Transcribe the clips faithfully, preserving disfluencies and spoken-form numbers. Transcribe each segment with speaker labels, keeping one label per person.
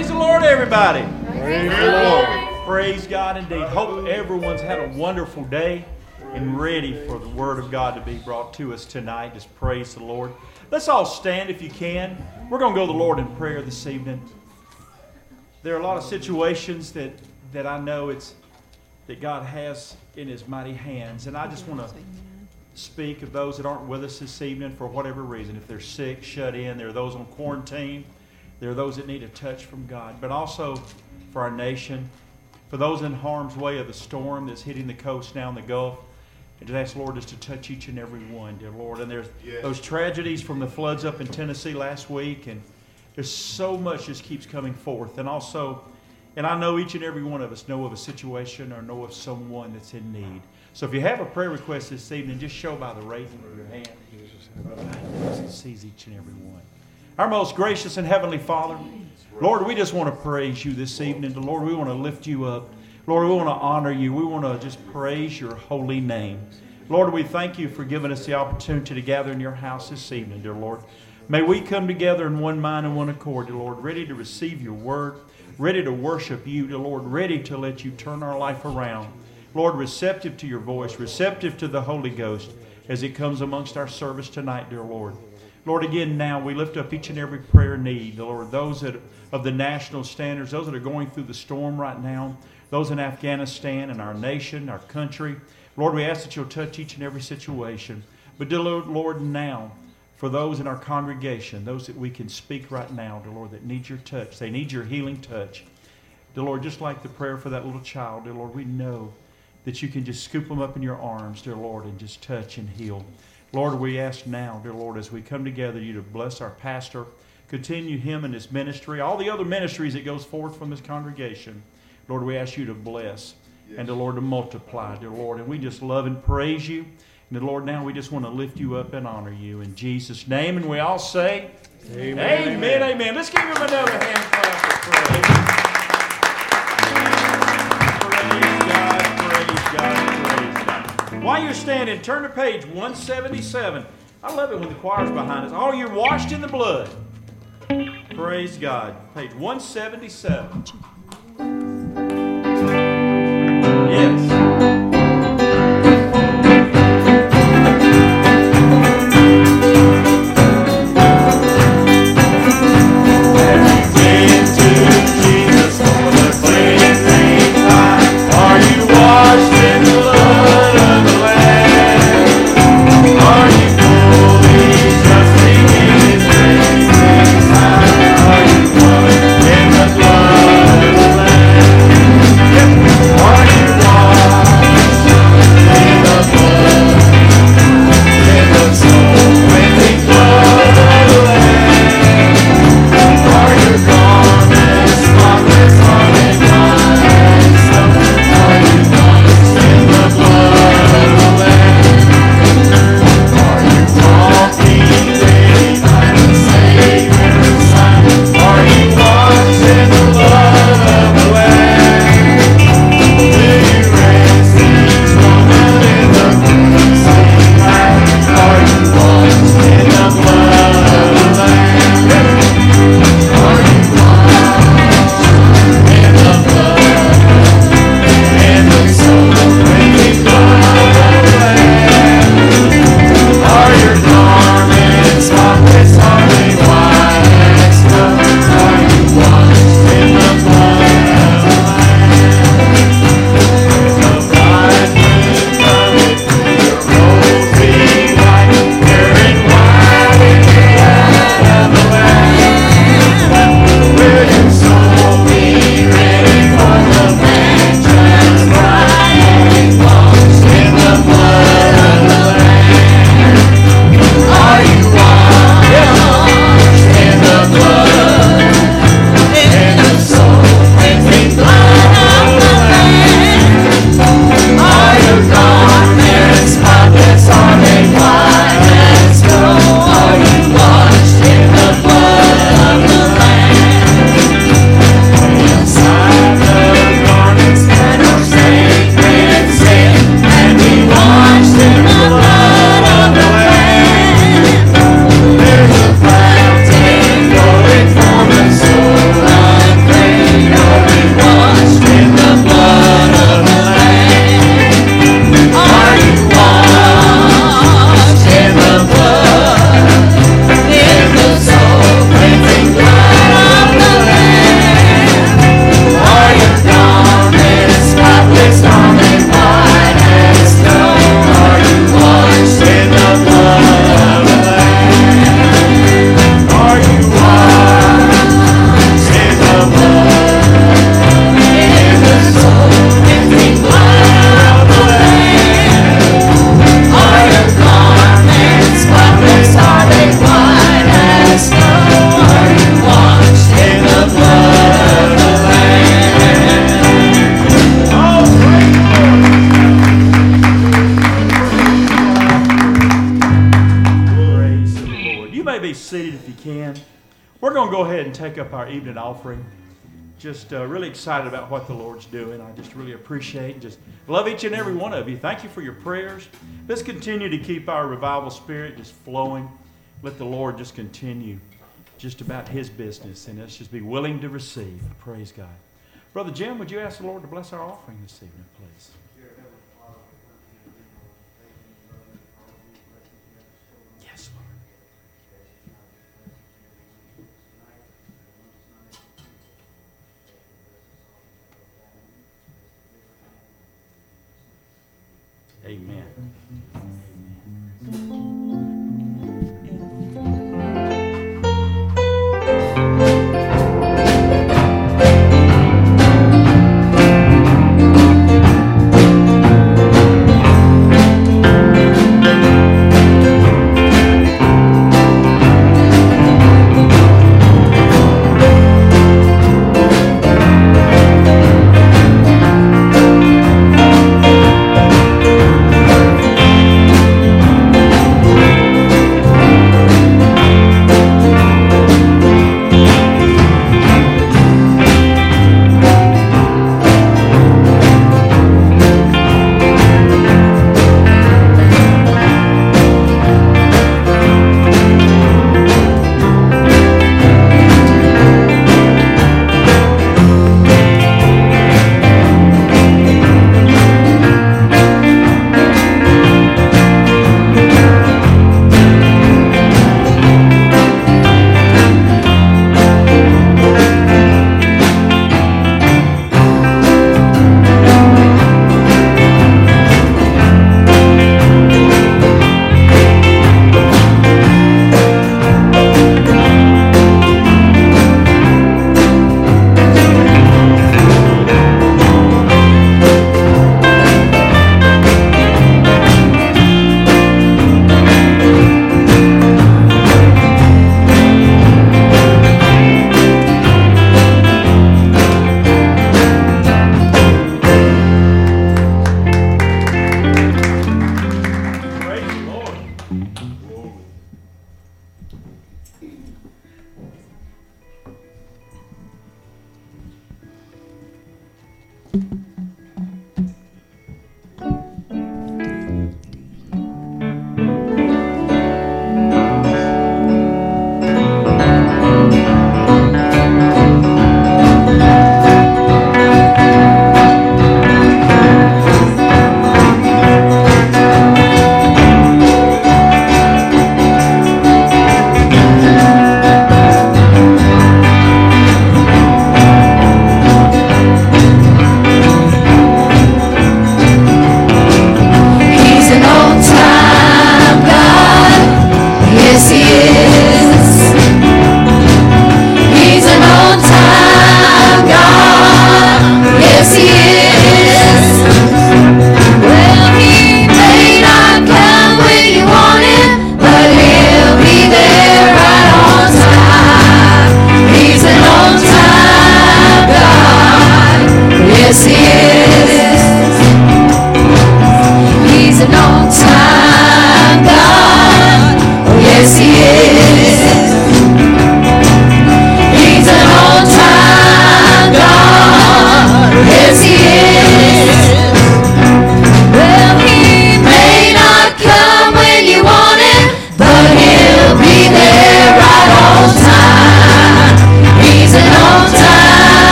Speaker 1: Praise the Lord, everybody.
Speaker 2: Praise the Lord.
Speaker 1: Praise God indeed. Hope everyone's had a wonderful day and ready for the Word of God to be brought to us tonight. Just praise the Lord. Let's all stand if you can. We're going to go to the Lord in prayer this evening. There are a lot of situations that, that I know it's that God has in His mighty hands. And I just want to speak of those that aren't with us this evening for whatever reason. If they're sick, shut in, there are those on quarantine. There are those that need a touch from God. But also for our nation, for those in harm's way of the storm that's hitting the coast now in the Gulf. And just ask the Lord just to touch each and every one, dear Lord. And there's yes. those tragedies from the floods up in Tennessee last week. And there's so much just keeps coming forth. And also, and I know each and every one of us know of a situation or know of someone that's in need. So if you have a prayer request this evening, just show by the raising of your hand. God sees each and every one. Our most gracious and heavenly Father, Lord, we just want to praise you this evening. Lord, we want to lift you up. Lord, we want to honor you. We want to just praise your holy name. Lord, we thank you for giving us the opportunity to gather in your house this evening, dear Lord. May we come together in one mind and one accord, dear Lord, ready to receive your word, ready to worship you, dear Lord, ready to let you turn our life around. Lord, receptive to your voice, receptive to the Holy Ghost as it comes amongst our service tonight, dear Lord. Lord, again now we lift up each and every prayer need, Lord, those that of the national standards, those that are going through the storm right now, those in Afghanistan and our nation, our country. Lord, we ask that you'll touch each and every situation. But dear Lord, Lord, now, for those in our congregation, those that we can speak right now, dear Lord, that need your touch, they need your healing touch. Dear Lord, just like the prayer for that little child, dear Lord, we know that you can just scoop them up in your arms, dear Lord, and just touch and heal. Lord, we ask now, dear Lord, as we come together, you to bless our pastor, continue him and his ministry, all the other ministries that goes forth from this congregation. Lord, we ask you to bless yes. and, dear Lord, to multiply, dear Lord. And we just love and praise you. And, dear Lord, now we just want to lift you up and honor you in Jesus' name. And we all say, Amen, amen, amen. amen. Let's give him another hand clap for praise. Praise God, praise God, praise God. While you're standing, turn to page one seventy-seven. I love it when the choir's behind us. Oh, you're washed in the blood. Praise God. Page one seventy-seven. Yes.
Speaker 3: Blood
Speaker 1: and take up our evening offering. Just uh, really excited about what the Lord's doing. I just really appreciate and just love each and every one of you. Thank you for your prayers. Let's continue to keep our revival spirit just flowing. Let the Lord just continue just about His business, and let's just be willing to receive. Praise God. Brother Jim, would you ask the Lord to bless our offering this evening, please? Yes, Lord. Amen.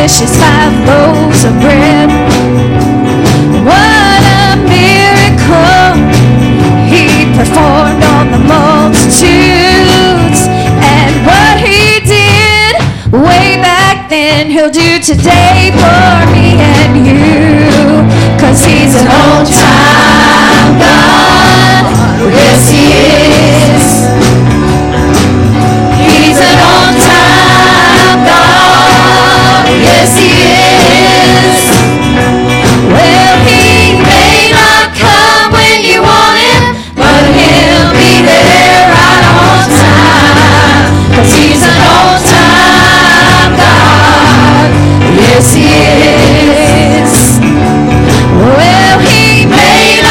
Speaker 3: fishes, five loaves of bread. What a miracle he performed on the multitudes. And what he did way back then, he'll do today for me and you. Cause he's an on-time God. Yes, he is. He's an on-time God. Yes, he is. Well, he may not come when you want him, but he'll be there right on time. Cause he's an on-time God. Yes, he is. Well, he may not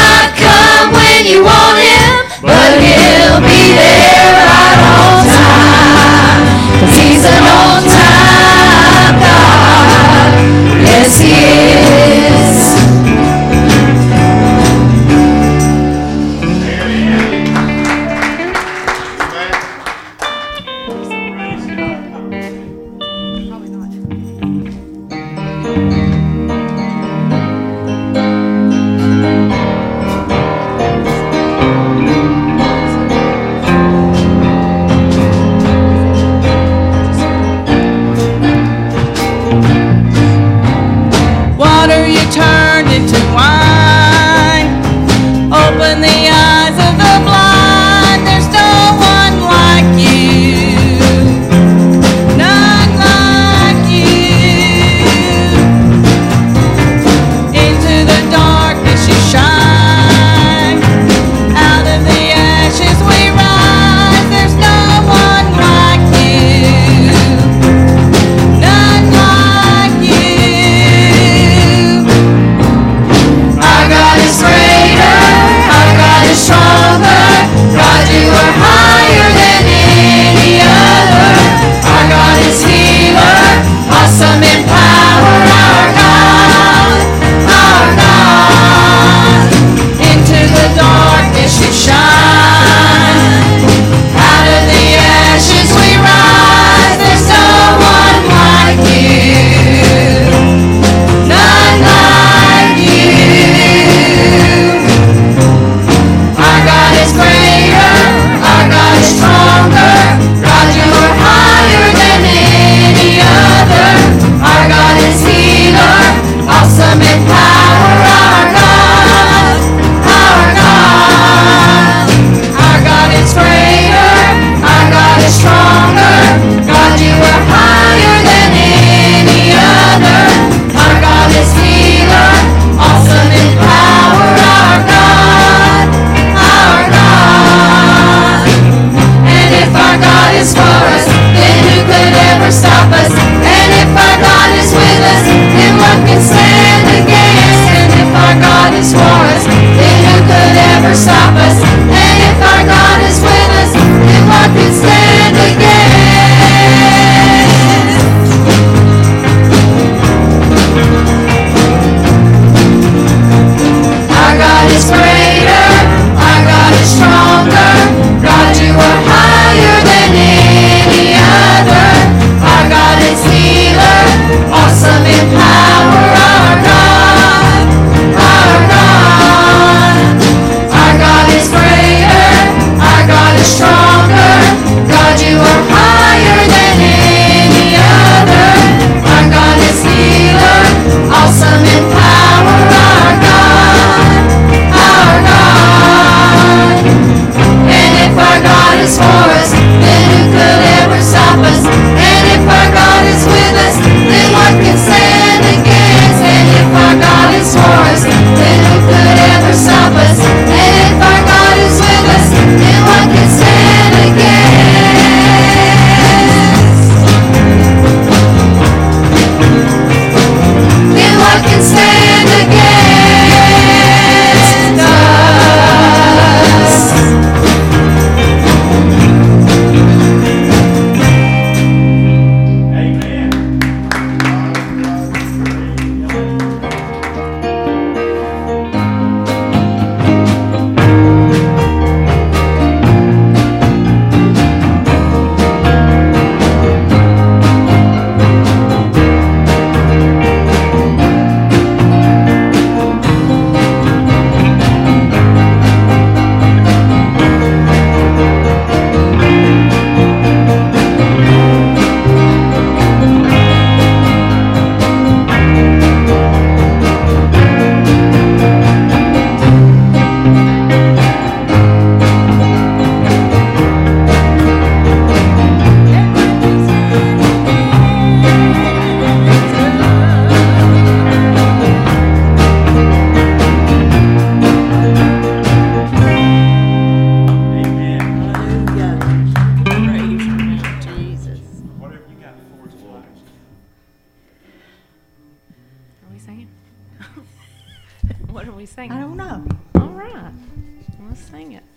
Speaker 4: we sing?
Speaker 5: I don't know.
Speaker 4: All right. Let's sing it.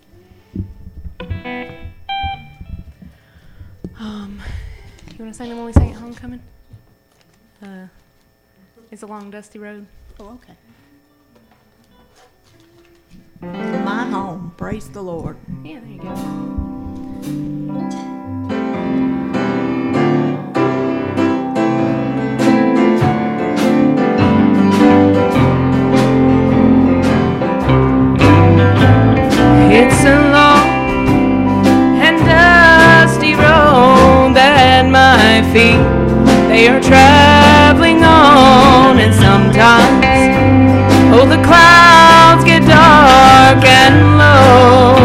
Speaker 4: Um, you want to sing the one we sang at homecoming? Uh, it's a long, dusty road.
Speaker 5: Oh, okay. My home. Praise the Lord.
Speaker 4: Yeah, there you go. It's a long and dusty road that my feet, they are traveling on, and sometimes, oh, the clouds get dark and low.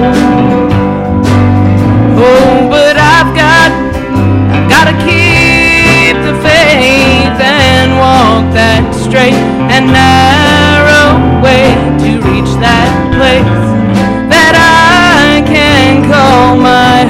Speaker 4: Oh, but I've got, I've got to keep the faith and walk that straight and narrow way to reach that place that I can call my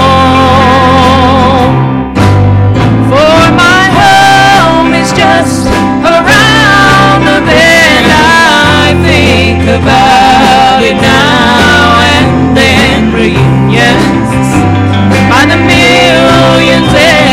Speaker 4: home. For my home is just around the bend. I think about it now and then. Reunions by the millions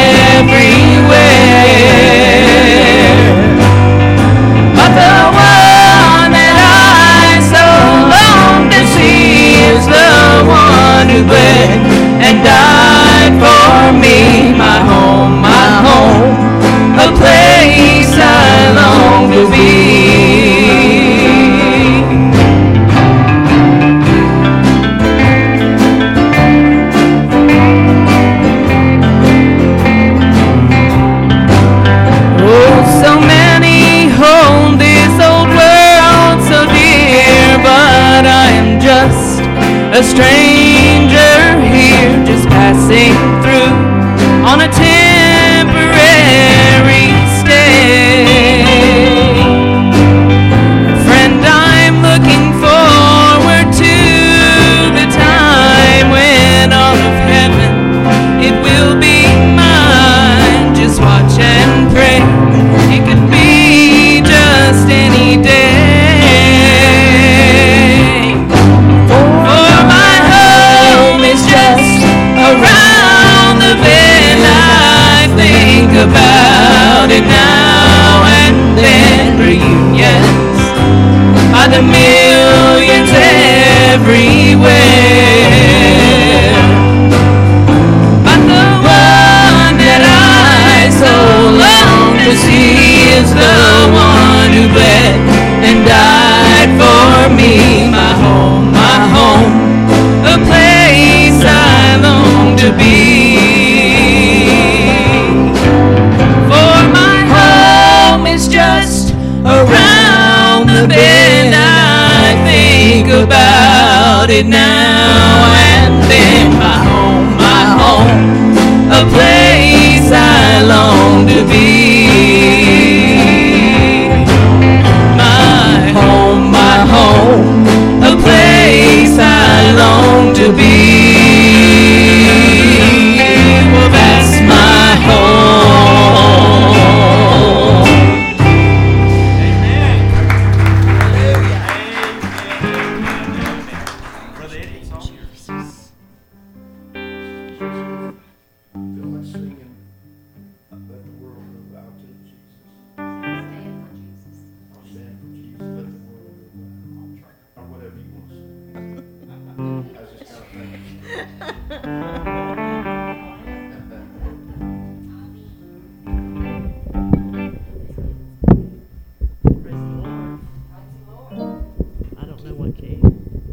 Speaker 4: everywhere. But the one that I so long to see is the one who bled and died for me. My home, my home, a place I long to be. Oh, so many hold this old world so dear, but I am just a stranger here, just passing through on a temporary stay. Friend, I'm looking forward to the time when all of heaven, it will be mine. Just watch and pray, it could be just any day. For my home is just around the bend. I think about it now and then. Reunions by the millions everywhere. But the one that I so long to see is the one who bled and died for me. My home, my home, a place I long to be. For my home is just around the bend. I think about it now and then. My home, my home, a place I long to be. My home, my home, a place I long to be. Well, that's my home.
Speaker 1: Amen. Brother Eddie, it's all yours.
Speaker 2: Feel like singing, let the world know out to Jesus. I'll stand for Jesus, let the world know out. Or whatever you want to say. I was just kind of thinking.
Speaker 5: I don't know what key.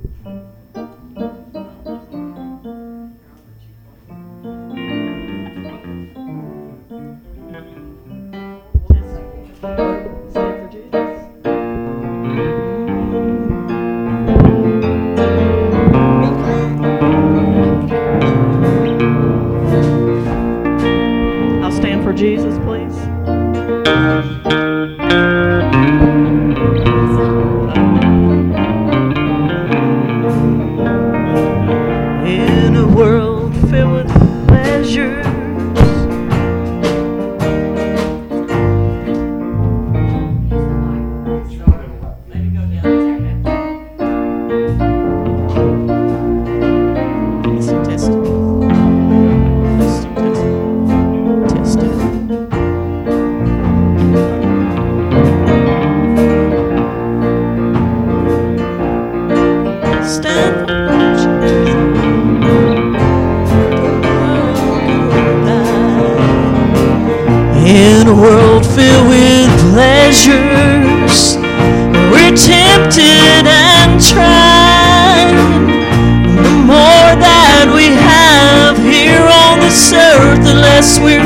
Speaker 5: Stand for Jesus. I'll stand for Jesus, please. In a world filled with pleasures, maybe go down. In a world filled with pleasures, we're tempted and tried. The more that we have here on this earth, the less we're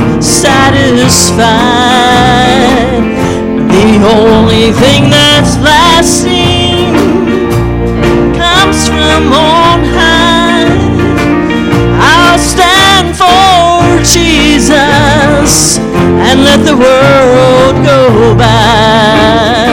Speaker 5: satisfied. The only thing that's lasting comes from on high. I'll stand for Jesus and let the world go by.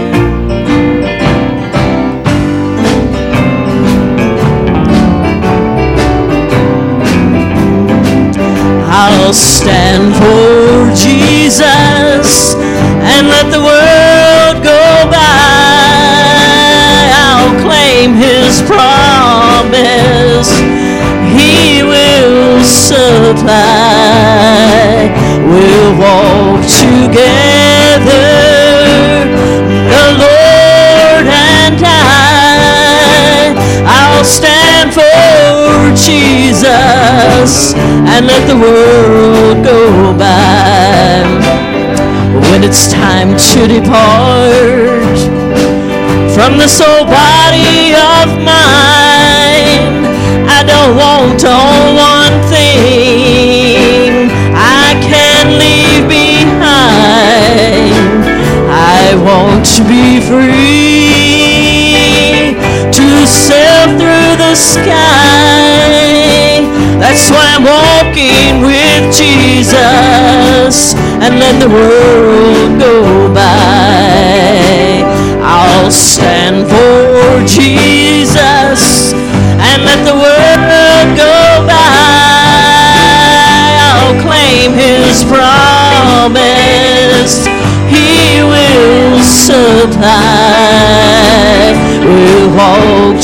Speaker 5: I'll stand for Jesus and let the world go by. I'll claim His promise, He will supply. We'll walk together, the Lord and I. I'll stand for Jesus and let the world go by. When it's time to depart from this old body of mine, I don't want all one thing I can leave behind. I want to be free to sail through the sky. That's why I'm walking with Jesus and let the world go by. I'll stand for Jesus and let the world go by. I'll claim His promise, He will supply. We'll walk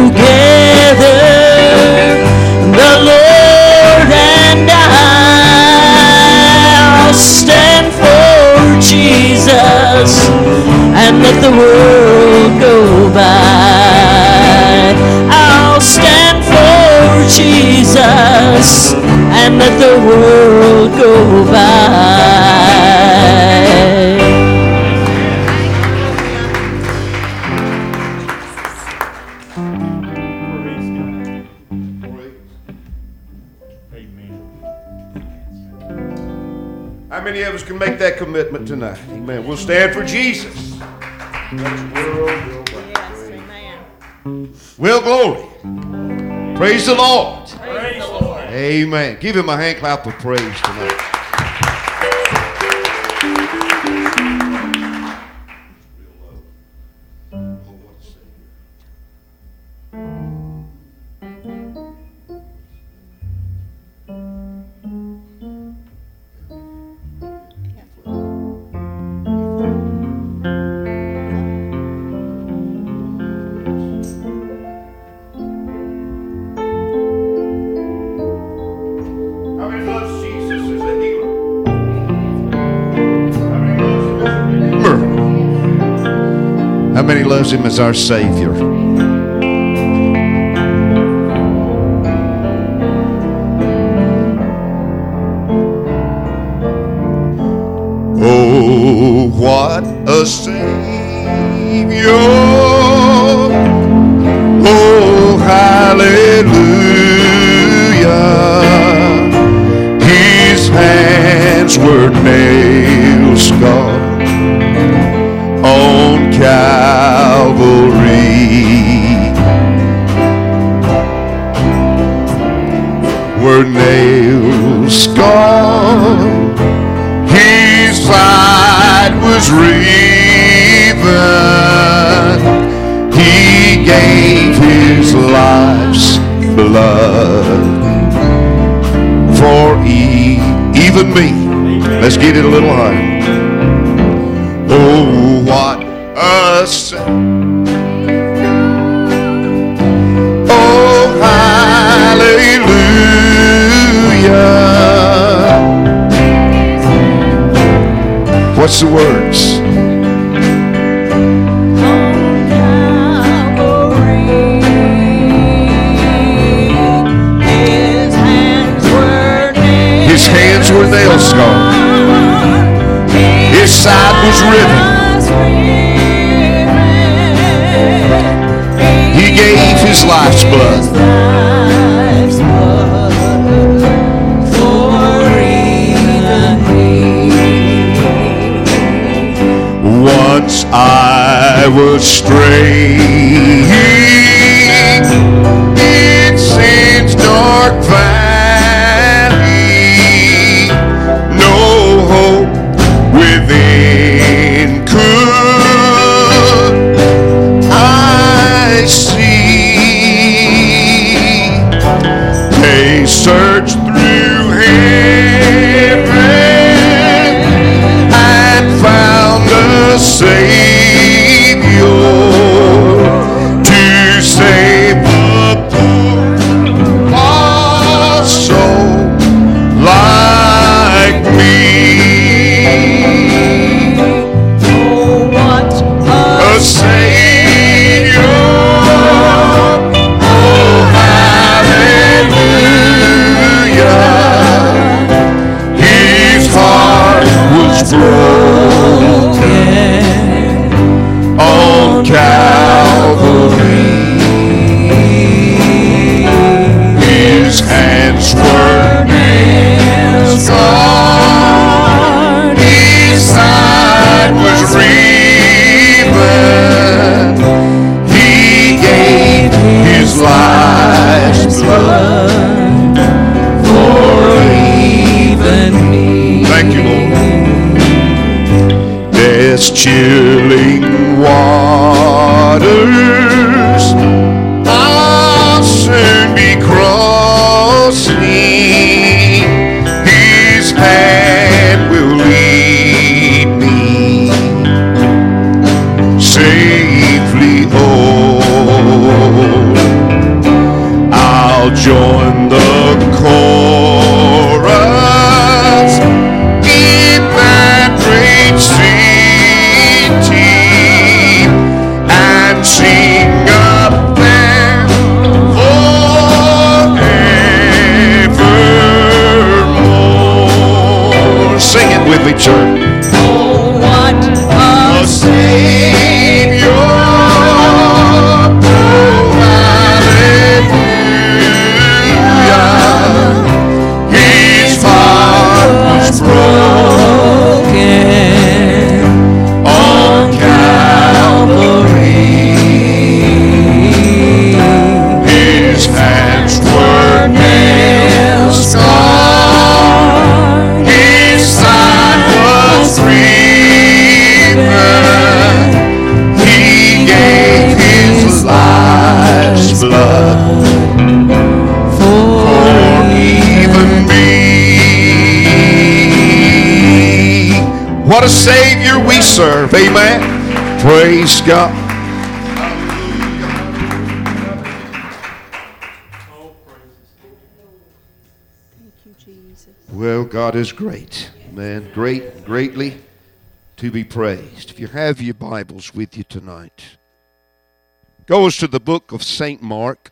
Speaker 5: together, the Lord and I. I'll stand for Jesus and let the world go by. I'll stand for Jesus and let the world go by.
Speaker 1: Praise God. Amen.
Speaker 2: How many of us can make that commitment tonight? Amen. We'll stand for Jesus. Let the world go by. Well, glory. Praise the Lord.
Speaker 1: Praise the Lord.
Speaker 2: Amen. Give Him a hand clap of praise tonight. How many loves Jesus as a healer? How many loves Him as a redeemer? How many loves Him as our Savior? Oh, what a Savior! Oh, hallelujah! His hands were nail scarred on Calvary. Were nail scarred. His side was riven. He gave His life's blood for e- even me. Let's get it a little higher. Oh, what a Savior. Oh, hallelujah. What's the words? His hands were nail scarred.
Speaker 6: His side was riven. He gave His life's blood. Once I was straying in sin's dark valley, no hope within could I see. They searched through heaven and found a Savior to save a poor lost soul like me.
Speaker 5: Oh, what
Speaker 6: A
Speaker 5: a
Speaker 6: Savior, oh hallelujah. His heart was broken on Calvary. His hands were nailed scarred. His side was riven. He gave His life's blood for even me. Thank you, Lord. Death's chilling waters I'll soon be crossing. His hand will lead me safely home. I'll join the chorus in that great city and sing up there forevermore. Sing it with me, church.
Speaker 5: oh, what
Speaker 6: A
Speaker 5: a
Speaker 6: Savior, oh hallelujah. His heart was broken on Calvary. His hands were nail scarred. His side was riven. He gave His life's blood for even me. What a Savior we serve. Amen. Praise God. Well, God is great. Man, great, greatly to be praised. If you have your Bibles with you tonight, go us to the book of Saint Mark,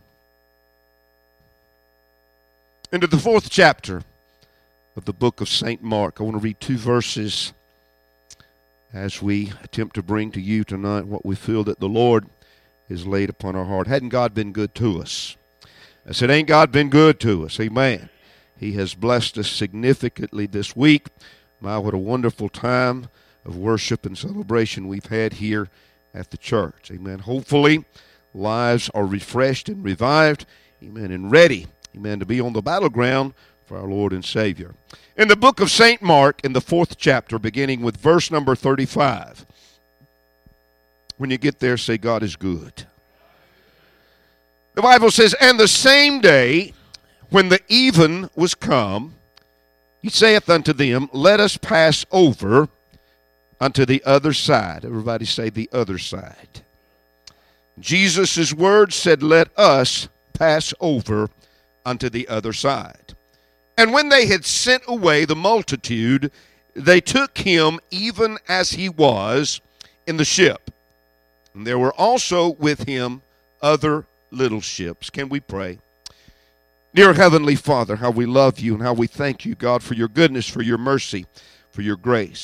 Speaker 6: into the fourth chapter of the book of Saint Mark. I want to read two verses as we attempt to bring to you tonight what we feel that the Lord has laid upon our heart. Hadn't God been good to us? I said, ain't God been good to us? Amen. He has blessed us significantly this week. My, what a wonderful time of worship and celebration we've had here at the church. Amen. Hopefully, lives are refreshed and revived. Amen. And ready, amen, to be on the battleground for our Lord and Savior. In the book of Saint Mark, in the fourth chapter, beginning with verse number thirty-five. When you get there, say, God is good. The Bible says, and the same day, when the even was come, He saith unto them, let us pass over unto the other side. Everybody say the other side. Jesus' words said, let us pass over unto the other side. And when they had sent away the multitude, they took Him even as He was in the ship. And there were also with Him other little ships. Can we pray? Dear Heavenly Father, how we love You and how we thank You, God, for Your goodness, for Your mercy, for Your grace.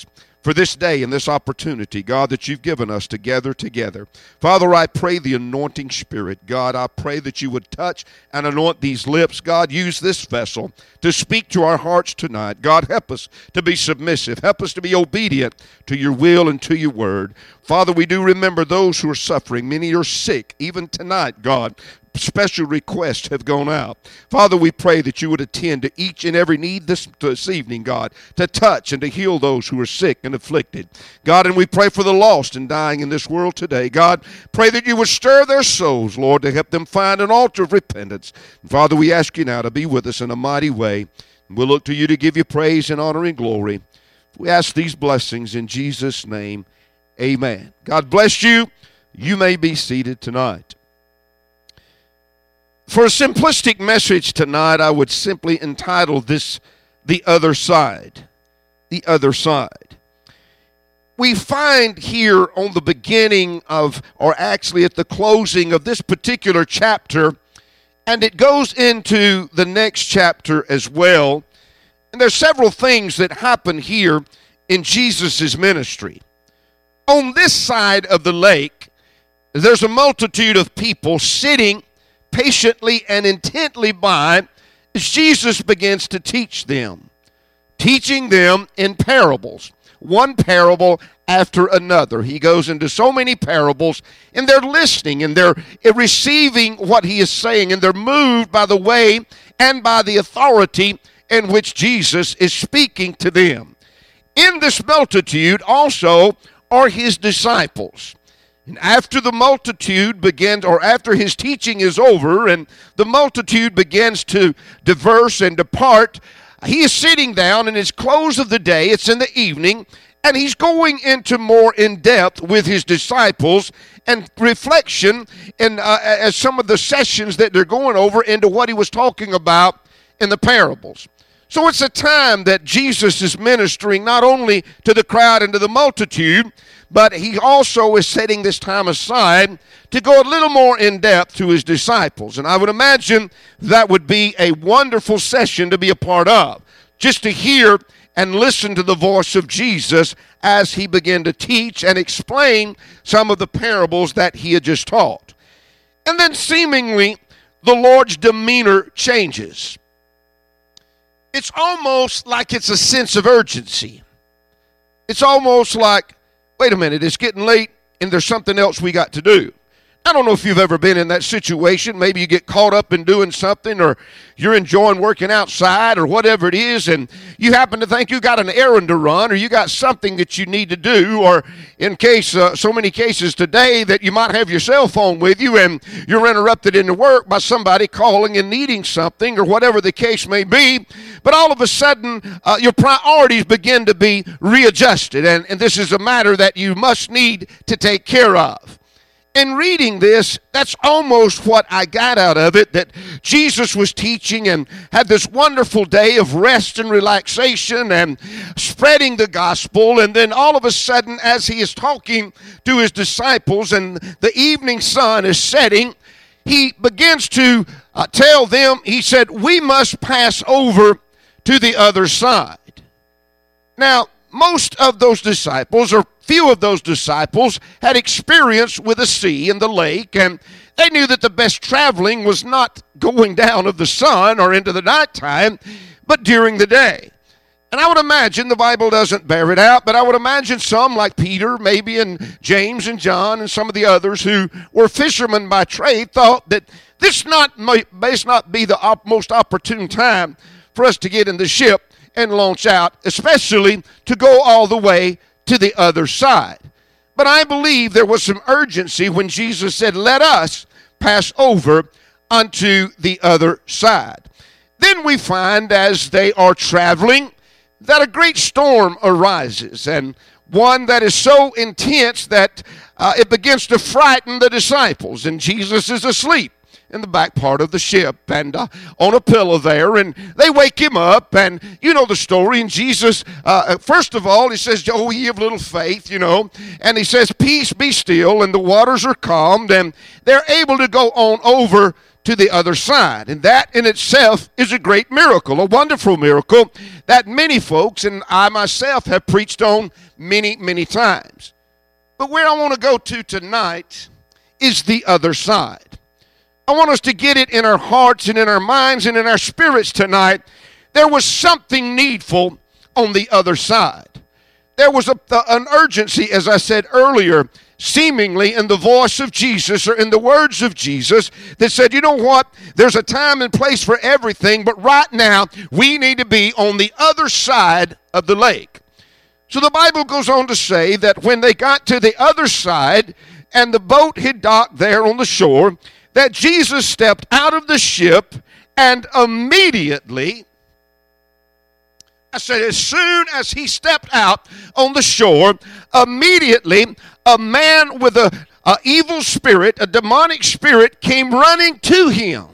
Speaker 6: for this day and this opportunity, God, that you've given us to gather together. Father, I pray the anointing spirit. God, I pray that you would touch and anoint these lips. God, use this vessel to speak to our hearts tonight. God, help us to be submissive. Help us to be obedient to your will and to your word. Father, we do remember those who are suffering. Many are sick. Even tonight, God, special requests have gone out. Father, we pray that you would attend to each and every need this, this evening, God, to touch and to heal those who are sick and afflicted. God, and we pray for the lost and dying in this world today. God, pray that you would stir their souls, Lord, to help them find an altar of repentance. And Father, we ask you now to be with us in a mighty way. We'll look to you to give you praise and honor and glory. We ask these blessings in Jesus' name. Amen. God bless you. You may be seated tonight. For a simplistic message tonight, I would simply entitle this, The Other Side. The Other Side. We find here on the beginning of, or actually at the closing of this particular chapter, and it goes into the next chapter as well, and there's several things that happen here in Jesus' ministry. On this side of the lake, there's a multitude of people sitting patiently and intently by as Jesus begins to teach them, teaching them in parables, one parable after another. He goes into so many parables, and they're listening, and they're receiving what he is saying, and they're moved by the way and by the authority in which Jesus is speaking to them. In this multitude also are his disciples. And after the multitude begins, or after his teaching is over, and the multitude begins to diverse and depart, he is sitting down in his close of the day, it's in the evening, and he's going into more in depth with his disciples and reflection in uh, as some of the sessions that they're going over into what he was talking about in the parables. So it's a time that Jesus is ministering not only to the crowd and to the multitude, but he also is setting this time aside to go a little more in depth to his disciples. And I would imagine that would be a wonderful session to be a part of, just to hear and listen to the voice of Jesus as he began to teach and explain some of the parables that he had just taught. And then seemingly the Lord's demeanor changes. It's almost like it's a sense of urgency. It's almost like, wait a minute, it's getting late and there's something else we got to do. I don't know if you've ever been in that situation. Maybe you get caught up in doing something, or you're enjoying working outside or whatever it is, and you happen to think you got an errand to run, or you got something that you need to do, or in case, uh, so many cases today that you might have your cell phone with you and you're interrupted in the work by somebody calling and needing something, or whatever the case may be. But all of a sudden, uh, your priorities begin to be readjusted, and, and this is a matter that you must need to take care of. In reading this, that's almost what I got out of it, that Jesus was teaching and had this wonderful day of rest and relaxation and spreading the gospel. And then all of a sudden, as he is talking to his disciples and the evening sun is setting, he begins to uh, tell them, he said, we must pass over to the other side. Now, most of those disciples, or few of those disciples, had experience with the sea and the lake, and they knew that the best traveling was not going down of the sun or into the nighttime, but during the day. And I would imagine, the Bible doesn't bear it out, but I would imagine some like Peter, maybe, and James and John and some of the others who were fishermen by trade thought that this not may not be the op- most opportune time for us to get in the ship and launch out, especially to go all the way to the other side. But I believe there was some urgency when Jesus said, let us pass over unto the other side. Then we find as they are traveling that a great storm arises, and one that is so intense that uh, it begins to frighten the disciples, and Jesus is asleep in the back part of the ship and uh, on a pillow there, and they wake him up, and you know the story. And Jesus, uh, first of all, he says, oh, ye of little faith, you know, and he says, peace, be still, and the waters are calmed, and they're able to go on over to the other side. And that in itself is a great miracle, a wonderful miracle that many folks, and I myself, have preached on many, many times. But where I want to go to tonight is the other side. I want us to get it in our hearts and in our minds and in our spirits tonight. There was something needful on the other side. There was a, an urgency, as I said earlier, seemingly in the voice of Jesus or in the words of Jesus that said, you know what, there's a time and place for everything, but right now we need to be on the other side of the lake. So the Bible goes on to say that when they got to the other side and the boat had docked there on the shore, that Jesus stepped out of the ship and immediately, I said, as soon as he stepped out on the shore, immediately a man with a, a evil spirit, a demonic spirit, came running to him.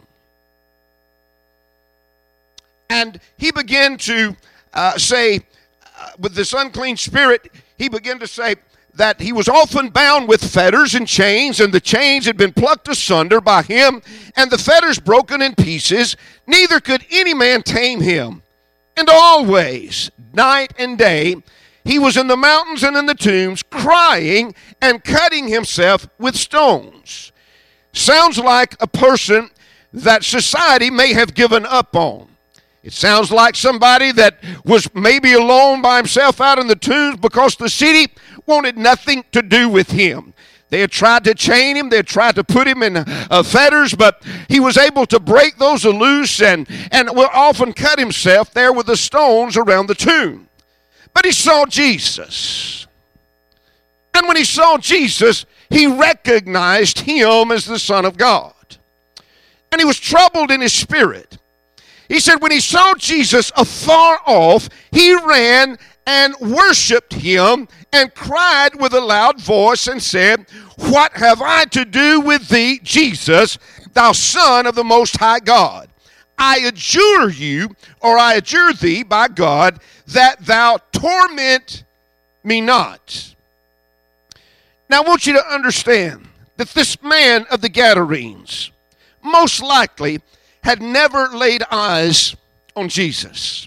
Speaker 6: And he began to uh, say, uh, with this unclean spirit, he began to say that he was often bound with fetters and chains, and the chains had been plucked asunder by him, and the fetters broken in pieces. Neither could any man tame him. And always, night and day, he was in the mountains and in the tombs, crying and cutting himself with stones. Sounds like a person that society may have given up on. It sounds like somebody that was maybe alone by himself out in the tombs because the city wanted nothing to do with him. They had tried to chain him. They had tried to put him in uh, fetters, but he was able to break those loose and, and will often cut himself there with the stones around the tomb. But he saw Jesus. And when he saw Jesus, he recognized him as the Son of God. And he was troubled in his spirit. He said when he saw Jesus afar off, he ran and worshiped him and cried with a loud voice and said, what have I to do with thee, Jesus, thou Son of the Most High God? I adjure you, or I adjure thee by God, that thou torment me not. Now I want you to understand that this man of the Gadarenes most likely had never laid eyes on Jesus.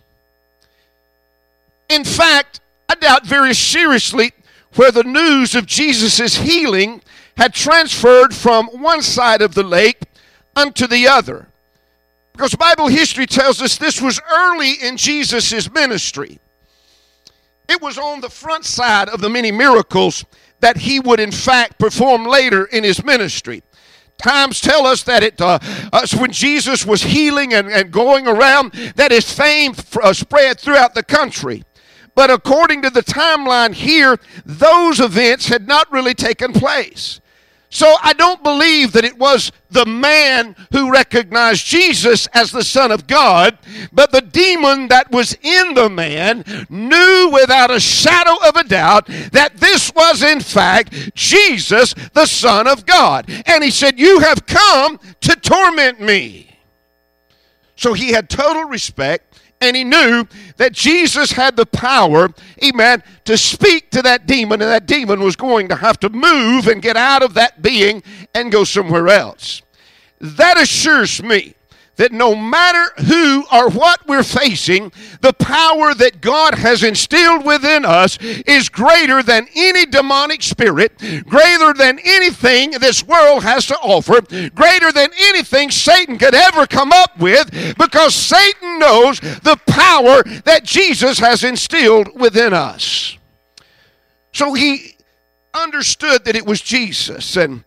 Speaker 6: In fact, I doubt very seriously where the news of Jesus' healing had transferred from one side of the lake unto the other. Because Bible history tells us this was early in Jesus' ministry. It was on the front side of the many miracles that he would in fact perform later in his ministry. Times tell us that it uh, uh, when Jesus was healing and, and going around, that his fame uh, spread throughout the country. But according to the timeline here, those events had not really taken place. So I don't believe that it was the man who recognized Jesus as the Son of God, but the demon that was in the man knew without a shadow of a doubt that this was in fact Jesus, the Son of God. And he said, you have come to torment me. So he had total respect. And he knew that Jesus had the power, amen, to speak to that demon, and that demon was going to have to move and get out of that being and go somewhere else. That assures me that no matter who or what we're facing, the power that God has instilled within us is greater than any demonic spirit, greater than anything this world has to offer, greater than anything Satan could ever come up with, because Satan knows the power that Jesus has instilled within us. So he understood that it was Jesus, and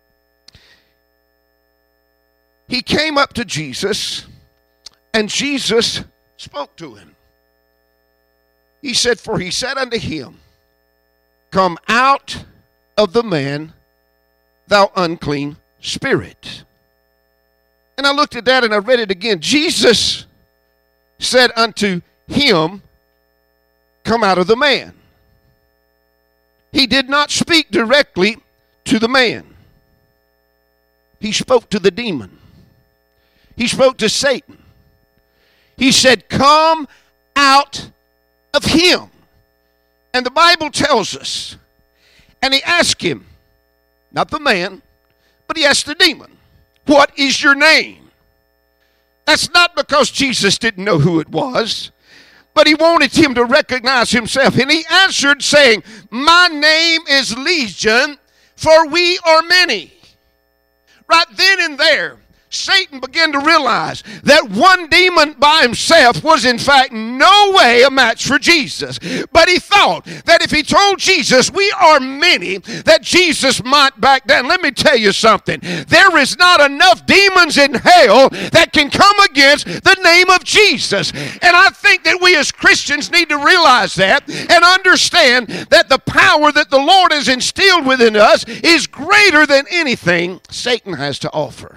Speaker 6: he came up to Jesus, and Jesus spoke to him. He said, for he said unto him, come out of the man, thou unclean spirit. And I looked at that and I read it again. Jesus said unto him, come out of the man. He did not speak directly to the man. He spoke to the demon. He spoke to Satan. He said, come out of him. And the Bible tells us, and he asked him, not the man, but he asked the demon, what is your name? That's not because Jesus didn't know who it was, but he wanted him to recognize himself. And he answered saying, my name is Legion, for we are many. Right then and there, Satan began to realize that one demon by himself was in fact no way a match for Jesus. But he thought that if he told Jesus we are many, that Jesus might back down. Let me tell you something. There is not enough demons in hell that can come against the name of Jesus. And I think that we as Christians need to realize that and understand that the power that the Lord has instilled within us is greater than anything Satan has to offer.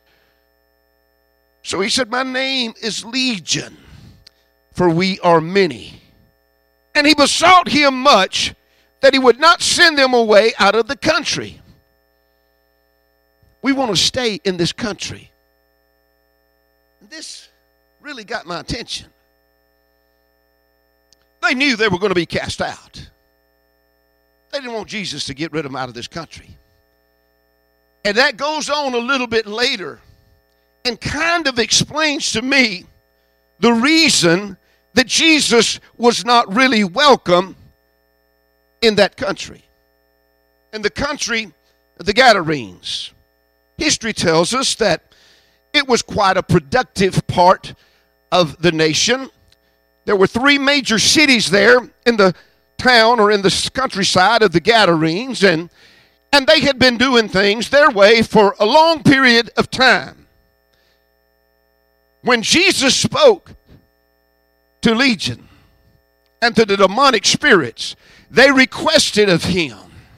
Speaker 6: So he said, my name is Legion, for we are many. And he besought him much that he would not send them away out of the country. We want to stay in this country. This really got my attention. They knew they were going to be cast out. They didn't want Jesus to get rid of them out of this country. And that goes on a little bit later and kind of explains to me the reason that Jesus was not really welcome in that country. In the country of the Gadarenes. History tells us that it was quite a productive part of the nation. There were three major cities there in the town or in the countryside of the Gadarenes, and, and they had been doing things their way for a long period of time. When Jesus spoke to Legion and to the demonic spirits, they requested of him.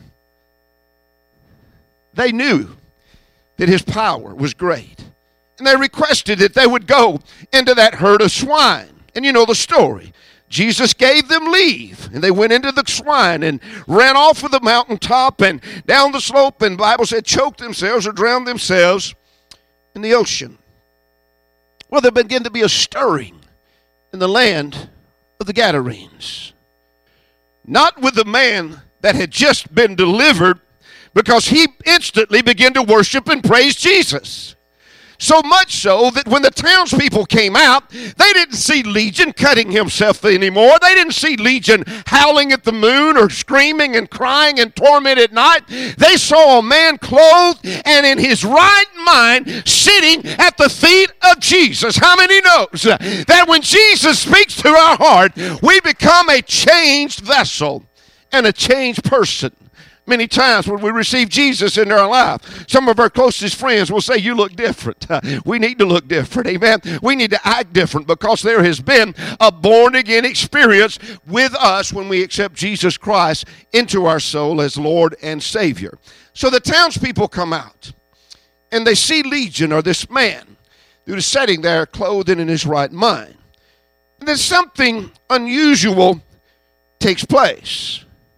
Speaker 6: They knew that his power was great. And they requested that they would go into that herd of swine. And you know the story. Jesus gave them leave, and they went into the swine and ran off of the mountaintop and down the slope, and the Bible said choked themselves or drowned themselves in the ocean. Well, there began to be a stirring in the land of the Gadarenes. Not with the man that had just been delivered, because he instantly began to worship and praise Jesus. So much so that when the townspeople came out, they didn't see Legion cutting himself anymore. They didn't see Legion howling at the moon or screaming and crying in torment at night. They saw a man clothed and in his right mind sitting at the feet of Jesus. How many knows that when Jesus speaks to our heart, we become a changed vessel and a changed person? Many times when we receive Jesus in our life, some of our closest friends will say, you look different. We need to look different, amen? We need to act different because there has been a born-again experience with us when we accept Jesus Christ into our soul as Lord and Savior. So the townspeople come out, and they see Legion, or this man, who is sitting there clothed and in his right mind. And then something unusual takes place.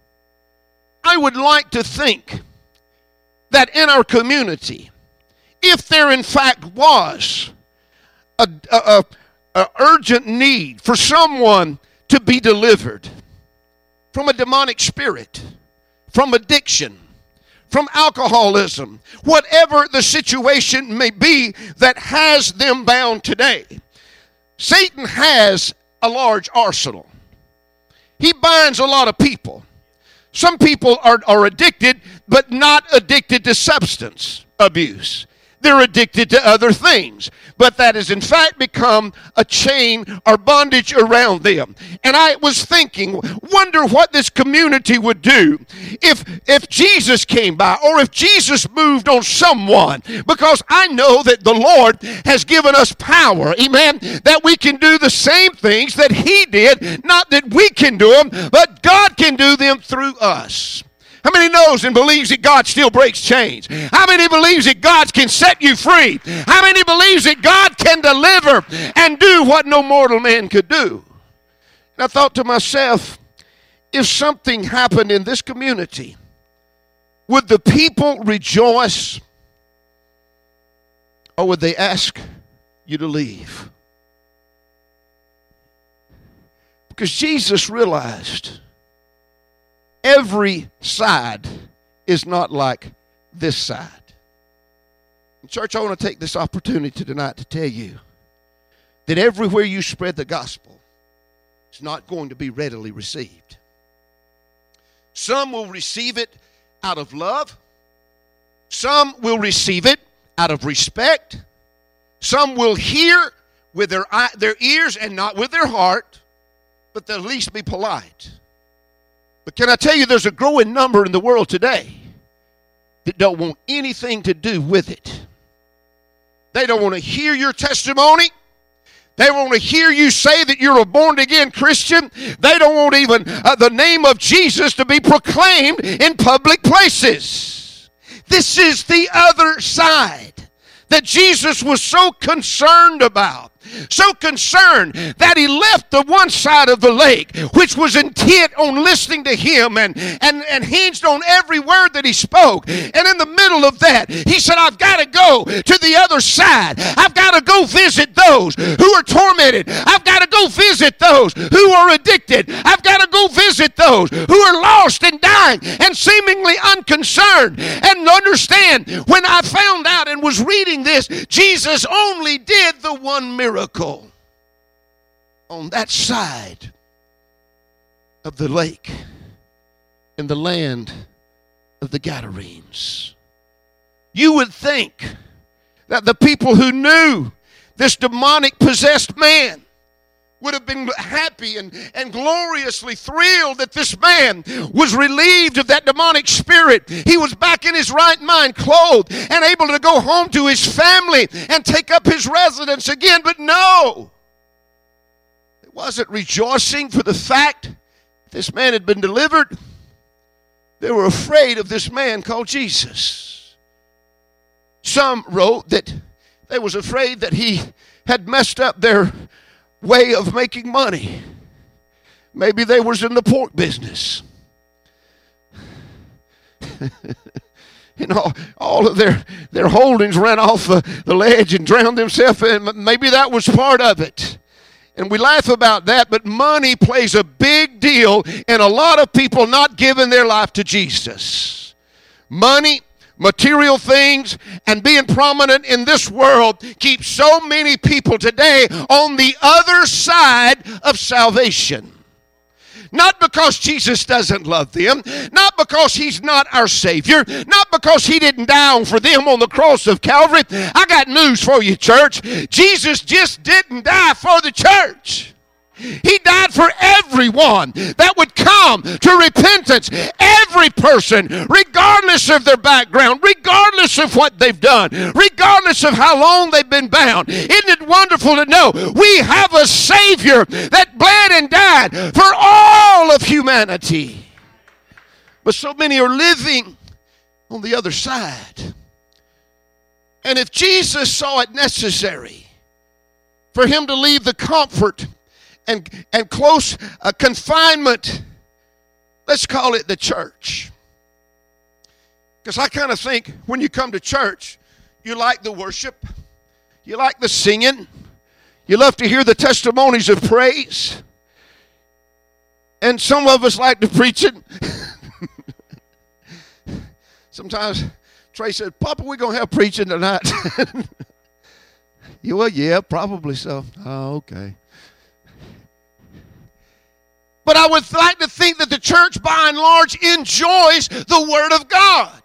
Speaker 6: I would like to think that in our community, if there in fact was a, a, a, a urgent need for someone to be delivered from a demonic spirit, from addiction, from alcoholism, whatever the situation may be that has them bound today, Satan has a large arsenal. He binds a lot of people. Some people are, are addicted, but not addicted to substance abuse. They're addicted to other things. But that has in fact become a chain or bondage around them. And I was thinking, wonder what this community would do if, if Jesus came by or if Jesus moved on someone. Because I know that the Lord has given us power, amen, that we can do the same things that He did. Not that we can do them, but God can do them through us. How many knows and believes that God still breaks chains? How many believes that God can set you free? How many believes that God can deliver and do what no mortal man could do? And I thought to myself, if something happened in this community, would the people rejoice or would they ask you to leave? Because Jesus realized every side is not like this side. Church, I want to take this opportunity tonight to tell you that everywhere you spread the gospel, it's not going to be readily received. Some will receive it out of love. Some will receive it out of respect. Some will hear with their, eye, their ears and not with their heart, but they'll at least be polite. But can I tell you, there's a growing number in the world today that don't want anything to do with it. They don't want to hear your testimony. They want to hear you say that you're a born-again Christian. They don't want even uh, the name of Jesus to be proclaimed in public places. This is the other side that Jesus was so concerned about. So concerned that he left the one side of the lake, which was intent on listening to him and, and, and hinged on every word that he spoke. And in the middle of that, he said, I've got to go to the other side. I've got to go visit those who are tormented. I've got to go visit those who are addicted. I've got to go visit those who are lost and dying and seemingly unconcerned. And understand, when I found out and was reading this, Jesus only did the one miracle on that side of the lake in the land of the Gadarenes. You would think that the people who knew this demonic possessed man would have been happy and, and gloriously thrilled that this man was relieved of that demonic spirit. He was back in his right mind, clothed, and able to go home to his family and take up his residence again. But no, it wasn't rejoicing for the fact this man had been delivered. They were afraid of this man called Jesus. Some wrote that they was afraid that he had messed up their way of making money. Maybe they was in the pork business. You know, all of their, their holdings ran off uh, the ledge and drowned themselves, and maybe that was part of it. And we laugh about that, but money plays a big deal in a lot of people not giving their life to Jesus. Money, material things, and being prominent in this world keeps so many people today on the other side of salvation. Not because Jesus doesn't love them, not because he's not our Savior, not because he didn't die for them on the cross of Calvary. I got news for you, church. Jesus just didn't die for the church. He died for everyone that would come to repentance. Every person, regardless of their background, regardless of what they've done, regardless of how long they've been bound. Isn't it wonderful to know we have a Savior that bled and died for all of humanity? But so many are living on the other side. And if Jesus saw it necessary for him to leave the comfort and, and close uh, confinement, let's call it the church. Because I kind of think when you come to church, you like the worship, you like the singing, you love to hear the testimonies of praise, and some of us like to preach it. Sometimes Trey said, Papa, we're going to have preaching tonight. You well, yeah, probably so. Oh, okay. But I would like to think that the church, by and large, enjoys the Word of God.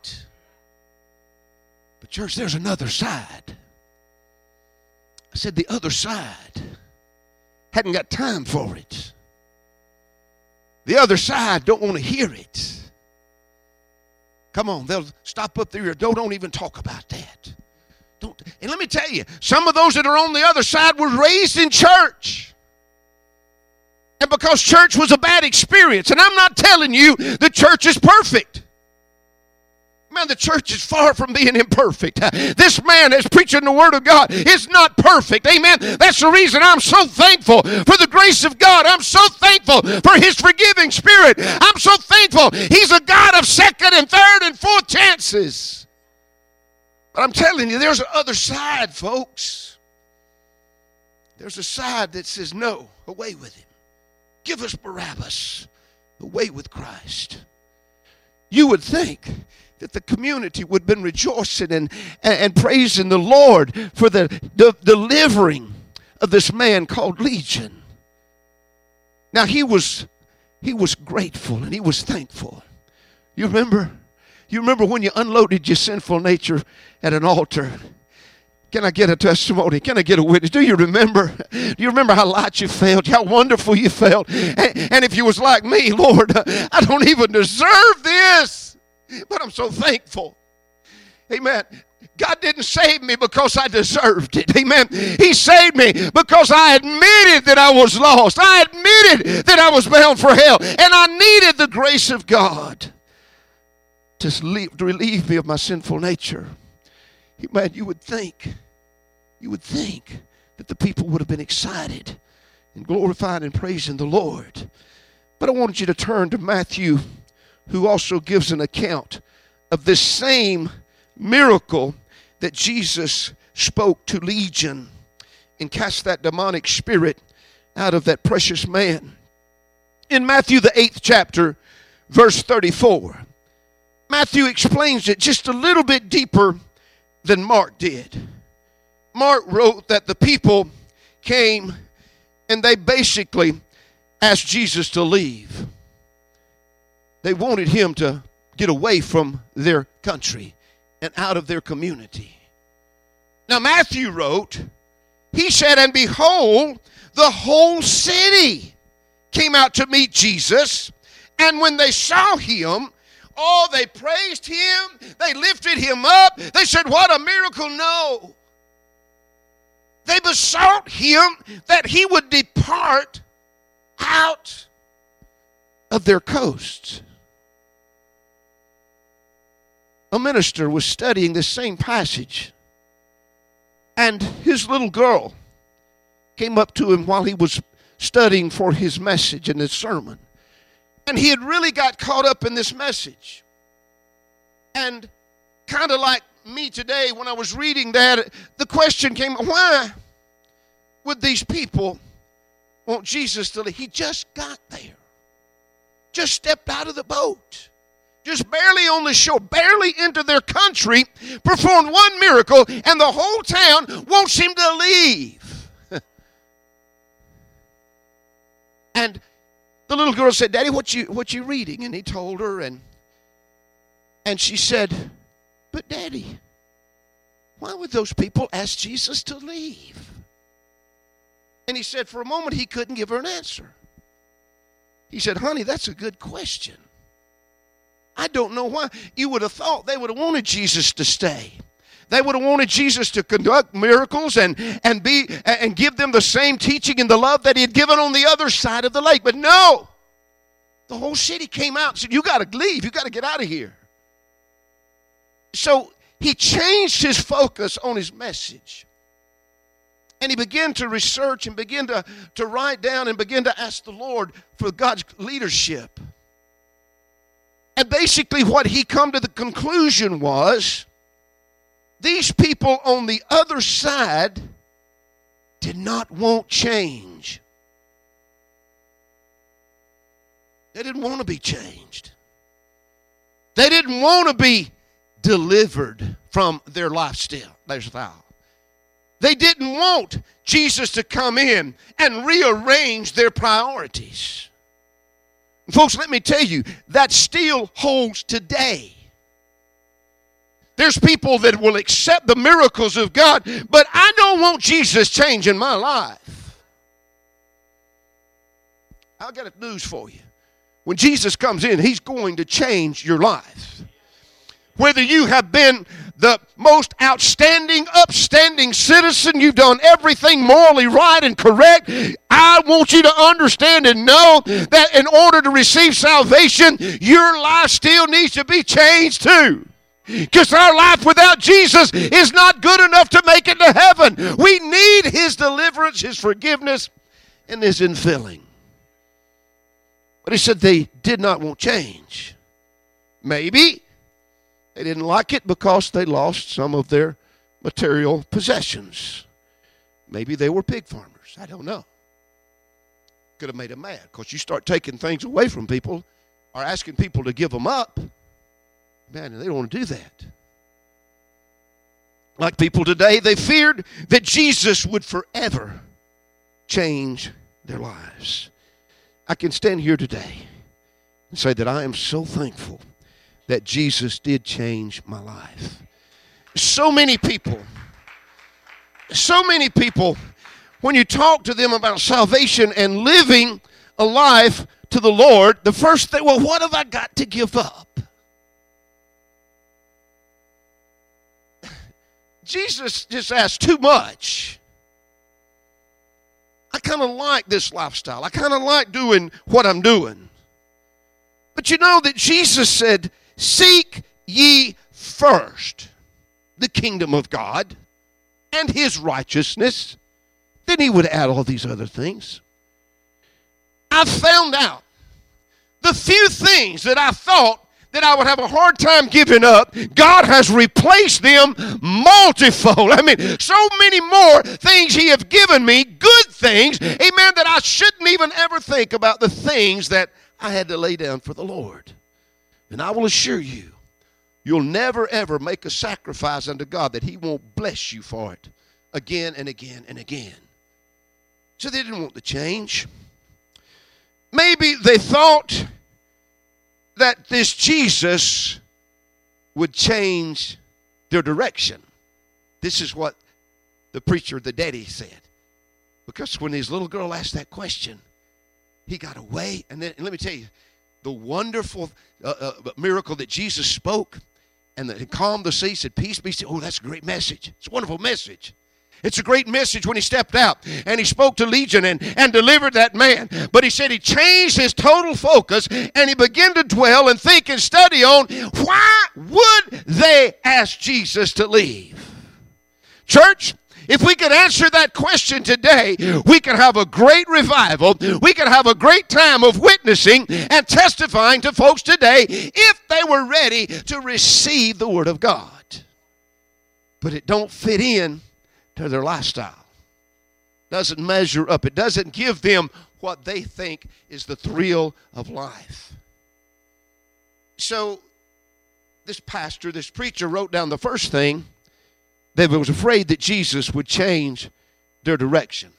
Speaker 6: But church, there's another side. I said the other side hadn't got time for it. The other side don't want to hear it. Come on, they'll stop up there. Don't, don't even talk about that. Don't. And let me tell you, some of those that are on the other side were raised in church. And because church was a bad experience, and I'm not telling you the church is perfect. Man, the church is far from being imperfect. This man that's preaching the Word of God is not perfect. Amen. That's the reason I'm so thankful for the grace of God. I'm so thankful for His forgiving Spirit. I'm so thankful He's a God of second and third and fourth chances. But I'm telling you, there's an other side, folks. There's a side that says, no, away with Him. Give us Barabbas, away with Christ. You would think that the community would have been rejoicing and, and, and praising the Lord for the, the delivering of this man called Legion. Now he was he was grateful and he was thankful. You remember? You remember when you unloaded your sinful nature at an altar? Can I get a testimony? Can I get a witness? Do you remember? Do you remember how light you felt? How wonderful you felt? And, and if you was like me, Lord, I don't even deserve this, but I'm so thankful. Amen. God didn't save me because I deserved it. Amen. He saved me because I admitted that I was lost. I admitted that I was bound for hell. And I needed the grace of God to, leave, to relieve me of my sinful nature. Man, you would think, you would think that the people would have been excited and glorifying and praising the Lord. But I wanted you to turn to Matthew, who also gives an account of this same miracle that Jesus spoke to Legion and cast that demonic spirit out of that precious man. In Matthew, the eighth chapter, verse thirty-four, Matthew explains it just a little bit deeper than Mark did. Mark wrote that the people came and they basically asked Jesus to leave. They wanted him to get away from their country and out of their community. Now Matthew wrote, he said, and behold, the whole city came out to meet Jesus, and when they saw him, oh, they praised him. They lifted him up. They said, what a miracle. No. They besought him that he would depart out of their coasts. A minister was studying this same passage, and his little girl came up to him while he was studying for his message and his sermon. And he had really got caught up in this message. And kind of like me today, when I was reading that, the question came, why would these people want Jesus to leave? He just got there. Just stepped out of the boat. Just barely on the shore, barely into their country, performed one miracle, and the whole town wants him to leave. And the little girl said, Daddy, what you what you reading? And he told her, and and she said, but Daddy, why would those people ask Jesus to leave? And he said, for a moment he couldn't give her an answer. He said, honey, that's a good question. I don't know why. You would have thought they would have wanted Jesus to stay. They would have wanted Jesus to conduct miracles and, and be and give them the same teaching and the love that he had given on the other side of the lake. But no, the whole city came out and said, you got to leave. You got to get out of here. So he changed his focus on his message. And he began to research and begin to, to write down and begin to ask the Lord for God's leadership. And basically what he come to the conclusion was, these people on the other side did not want change. They didn't want to be changed. They didn't want to be delivered from their lifestyle. lifestyle. They didn't want Jesus to come in and rearrange their priorities. Folks, let me tell you, that still holds today. There's people that will accept the miracles of God, but I don't want Jesus changing my life. I've got news for you. When Jesus comes in, he's going to change your life. Whether you have been the most outstanding, upstanding citizen, you've done everything morally right and correct, I want you to understand and know that in order to receive salvation, your life still needs to be changed too. Because our life without Jesus is not good enough to make it to heaven. We need his deliverance, his forgiveness, and his infilling. But he said they did not want change. Maybe they didn't like it because they lost some of their material possessions. Maybe they were pig farmers. I don't know. Could have made them mad, because you start taking things away from people or asking people to give them up, Man, they don't want to do that. Like people today, they feared that Jesus would forever change their lives. I can stand here today and say that I am so thankful that Jesus did change my life. So many people, so many people, when you talk to them about salvation and living a life to the Lord, the first thing, well, what have I got to give up? Jesus just asked too much. I kind of like this lifestyle. I kind of like doing what I'm doing. But you know that Jesus said, seek ye first the kingdom of God and his righteousness. Then he would add all these other things. I found out the few things that I thought that I would have a hard time giving up, God has replaced them multifold. I mean, so many more things he has given me, good things, amen, that I shouldn't even ever think about the things that I had to lay down for the Lord. And I will assure you, you'll never ever make a sacrifice unto God that he won't bless you for it again and again and again. So they didn't want the change. Maybe they thought that this Jesus would change their direction. This is what the preacher, the daddy, said. Because when his little girl asked that question, he got away. And then and let me tell you, the wonderful uh, uh, miracle that Jesus spoke and that he calmed the sea, said, peace be still. Oh, that's a great message. It's a wonderful message. It's a great message when he stepped out and he spoke to Legion and, and delivered that man. But he said he changed his total focus and he began to dwell and think and study on why would they ask Jesus to leave? Church, if we could answer that question today, we could have a great revival. We could have a great time of witnessing and testifying to folks today if they were ready to receive the Word of God. But it don't fit in to their lifestyle. Doesn't measure up. It doesn't give them what they think is the thrill of life. So this pastor, this preacher wrote down the first thing. They was afraid that Jesus would change their direction.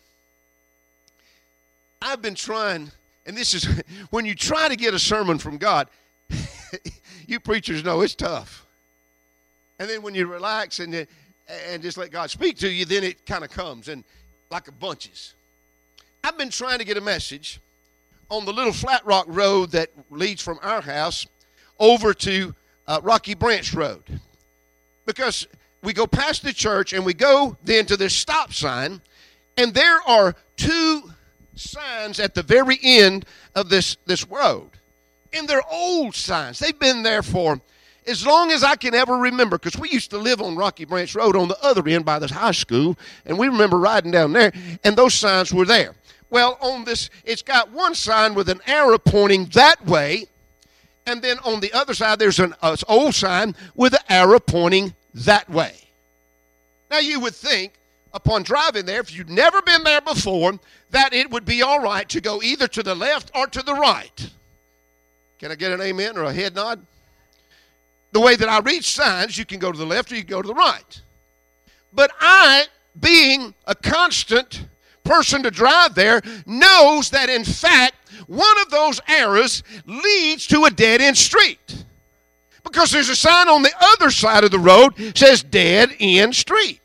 Speaker 6: I've been trying, and this is, when you try to get a sermon from God, you preachers know it's tough. And then when you relax and and just let God speak to you, then it kind of comes and like a bunches. I've been trying to get a message on the little Flat Rock Road that leads from our house over to uh, Rocky Branch Road. Because we go past the church and we go then to this stop sign, and there are two signs at the very end of this, this road. And they're old signs. They've been there for as long as I can ever remember, because we used to live on Rocky Branch Road on the other end by this high school, and we remember riding down there, and those signs were there. Well, on this, it's got one sign with an arrow pointing that way, and then on the other side, there's an uh, old sign with an arrow pointing that way. Now, you would think, upon driving there, if you'd never been there before, that it would be all right to go either to the left or to the right. Can I get an amen or a head nod? The way that I read signs, you can go to the left or you can go to the right. But I, being a constant person to drive there, knows that in fact, one of those arrows leads to a dead-end street. Because there's a sign on the other side of the road that says dead-end street.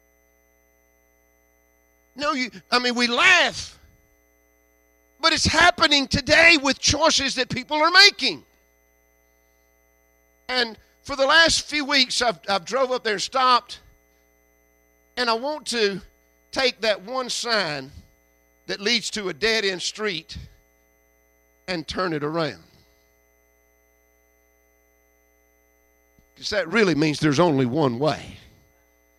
Speaker 6: No, you, I mean, we laugh. But it's happening today with choices that people are making. And for the last few weeks, I've, I've drove up there and stopped. And I want to take that one sign that leads to a dead-end street and turn it around. Because that really means there's only one way.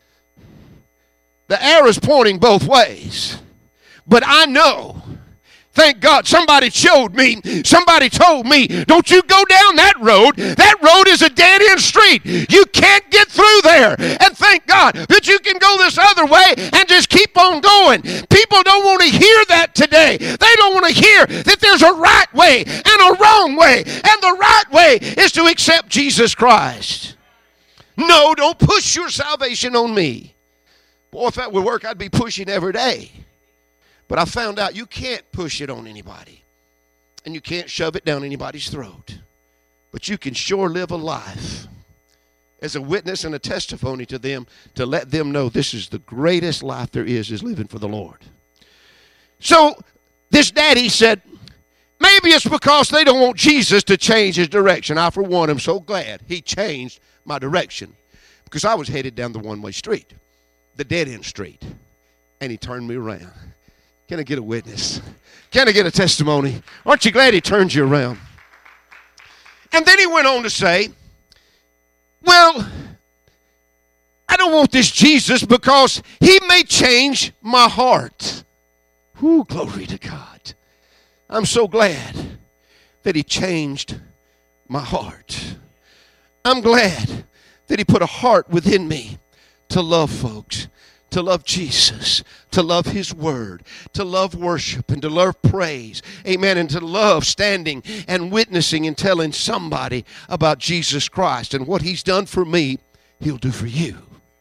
Speaker 6: The arrow's pointing both ways. But I know Thank God somebody showed me, somebody told me, don't you go down that road. That road is a dead-end street. You can't get through there. And thank God that you can go this other way and just keep on going. People don't want to hear that today. They don't want to hear that there's a right way and a wrong way. And the right way is to accept Jesus Christ. No, don't push your salvation on me. Boy, if that would work, I'd be pushing every day. But I found out you can't push it on anybody. And you can't shove it down anybody's throat. But you can sure live a life as a witness and a testimony to them to let them know this is the greatest life there is, is living for the Lord. So this daddy said, maybe it's because they don't want Jesus to change his direction. I, for one, am so glad he changed my direction. Because I was headed down the one-way street, the dead-end street. And he turned me around. Can I get a witness? Can I get a testimony? Aren't you glad he turned you around? And then he went on to say, well, I don't want this Jesus because he may change my heart. Whew, glory to God. I'm so glad that he changed my heart. I'm glad that he put a heart within me to love folks, to love Jesus, to love his word, to love worship, and to love praise. Amen. And to love standing and witnessing and telling somebody about Jesus Christ. And what he's done for me, he'll do for you.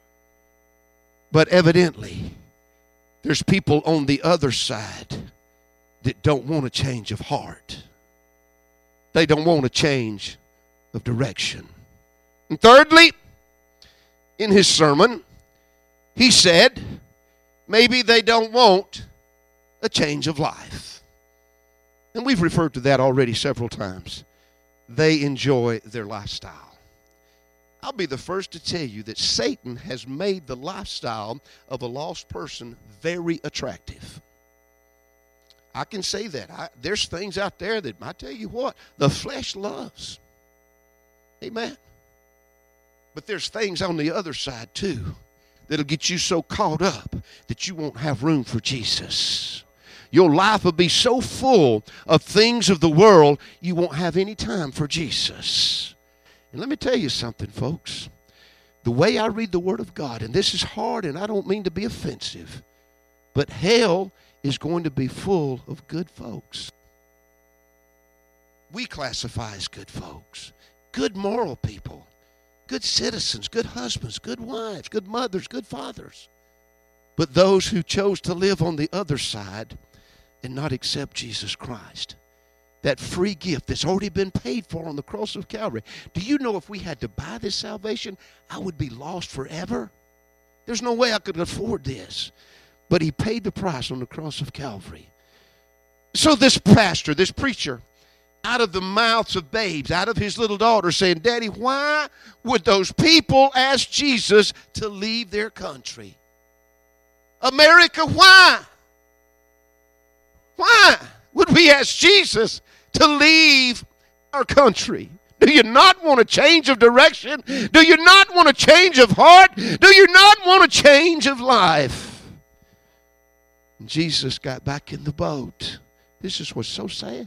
Speaker 6: But evidently, there's people on the other side that don't want a change of heart. They don't want a change of direction. And thirdly, in his sermon, he said, maybe they don't want a change of life. And we've referred to that already several times. They enjoy their lifestyle. I'll be the first to tell you that Satan has made the lifestyle of a lost person very attractive. I can say that. I, there's things out there that, I tell you what, the flesh loves. Amen. But there's things on the other side too that'll get you so caught up that you won't have room for Jesus. Your life will be so full of things of the world, you won't have any time for Jesus. And let me tell you something, folks. The way I read the Word of God, and this is hard, and I don't mean to be offensive, but hell is going to be full of good folks. We classify as good folks, good moral people. Good citizens, good husbands, good wives, good mothers, good fathers. But those who chose to live on the other side and not accept Jesus Christ, that free gift that's already been paid for on the cross of Calvary. Do you know if we had to buy this salvation, I would be lost forever? There's no way I could afford this. But he paid the price on the cross of Calvary. So this pastor, this preacher, out of the mouths of babes, out of his little daughter, saying, Daddy, why would those people ask Jesus to leave their country? America, why? Why would we ask Jesus to leave our country? Do you not want a change of direction? Do you not want a change of heart? Do you not want a change of life? And Jesus got back in the boat. This is what's so sad.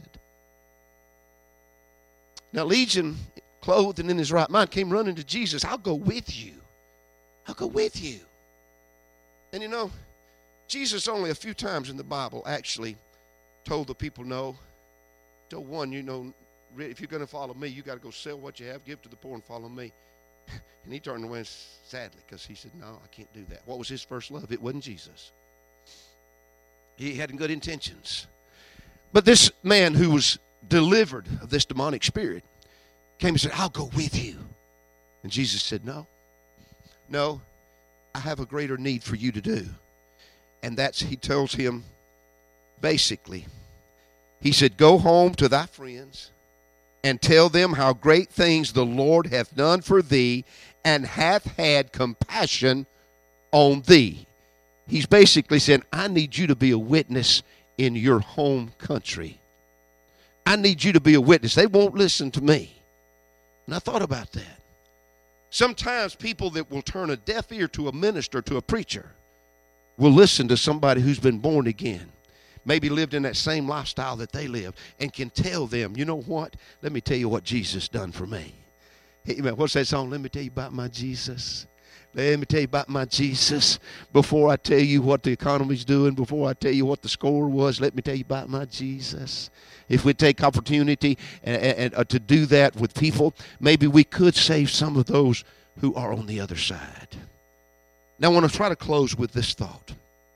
Speaker 6: Now, Legion, clothed and in his right mind, came running to Jesus. I'll go with you. I'll go with you. And you know, Jesus only a few times in the Bible actually told the people no. Told one, you know, if you're going to follow me, you got to go sell what you have, give to the poor, and follow me. And he turned away sadly because he said, no, I can't do that. What was his first love? It wasn't Jesus. He had good intentions. But this man who was delivered of this demonic spirit came and said, I'll go with you. And Jesus said, no, no, I have a greater need for you to do. And that's, he tells him, basically, he said, go home to thy friends and tell them how great things the Lord hath done for thee and hath had compassion on thee. He's basically saying, I need you to be a witness in your home country. I need you to be a witness. They won't listen to me. And I thought about that. Sometimes people that will turn a deaf ear to a minister, to a preacher, will listen to somebody who's been born again. maybe lived in that same lifestyle that they lived, and can tell them, you know what? Let me tell you what Jesus done for me. Amen. What's that song? Let me tell you about my Jesus. Let me tell you about my Jesus. Before I tell you what the economy's doing, before I tell you what the score was, let me tell you about my Jesus. If we take opportunity and, and, and to do that with people, maybe we could save some of those who are on the other side. Now I want to try to close with this thought.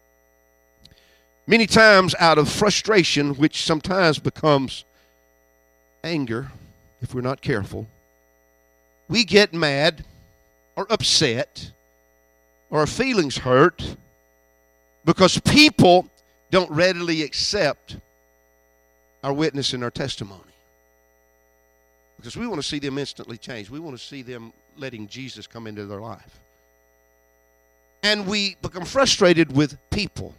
Speaker 6: Many times out of frustration, which sometimes becomes anger if we're not careful, we get mad or upset or our feelings hurt because people don't readily accept our witness and our testimony. Because we want to see them instantly change. We want to see them letting Jesus come into their life. And we become frustrated with people.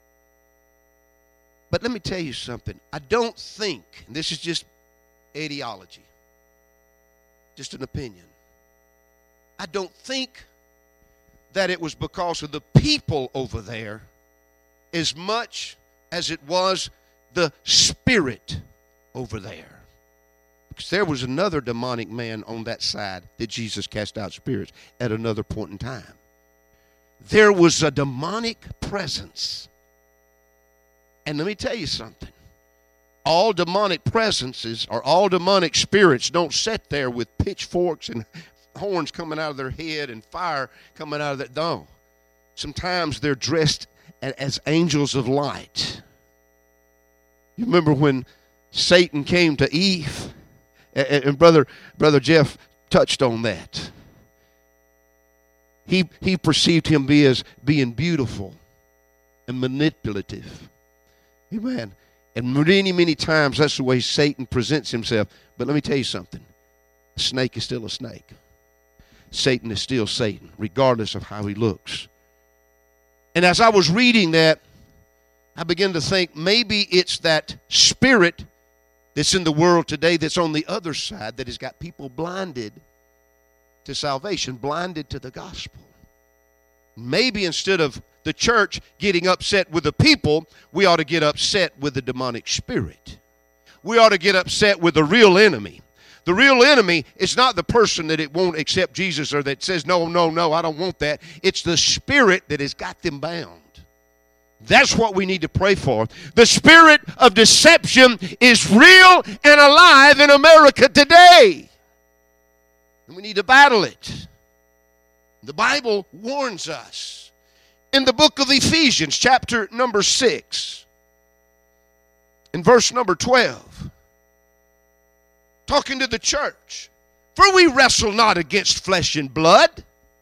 Speaker 6: But let me tell you something. I don't think, and this is just ideology, just an opinion, I don't think that it was because of the people over there as much as it was the spirit over there. Because there was another demonic man on that side that Jesus cast out spirits at another point in time. There was a demonic presence. And let me tell you something. All demonic presences or all demonic spirits don't sit there with pitchforks and horns coming out of their head and fire coming out of their... No. Sometimes they're dressed as angels of light. You remember when Satan came to Eve? And brother, brother Jeff touched on that. He, he perceived him be as being beautiful and manipulative. Amen. And many, many times that's the way Satan presents himself. But let me tell you something. A snake is still a snake. Satan is still Satan, regardless of how he looks. And as I was reading that, I began to think maybe it's that spirit that's in the world today that's on the other side that has got people blinded to salvation, blinded to the gospel. Maybe instead of the church getting upset with the people, we ought to get upset with the demonic spirit. We ought to get upset with the real enemy. The real enemy is not the person that it won't accept Jesus or that says, no, no, no, I don't want that. It's the spirit that has got them bound. That's what we need to pray for. The spirit of deception is real and alive in America today. And we need to battle it. The Bible warns us in the book of Ephesians, chapter number six, in verse number twelve, talking to the church. For we wrestle not against flesh and blood,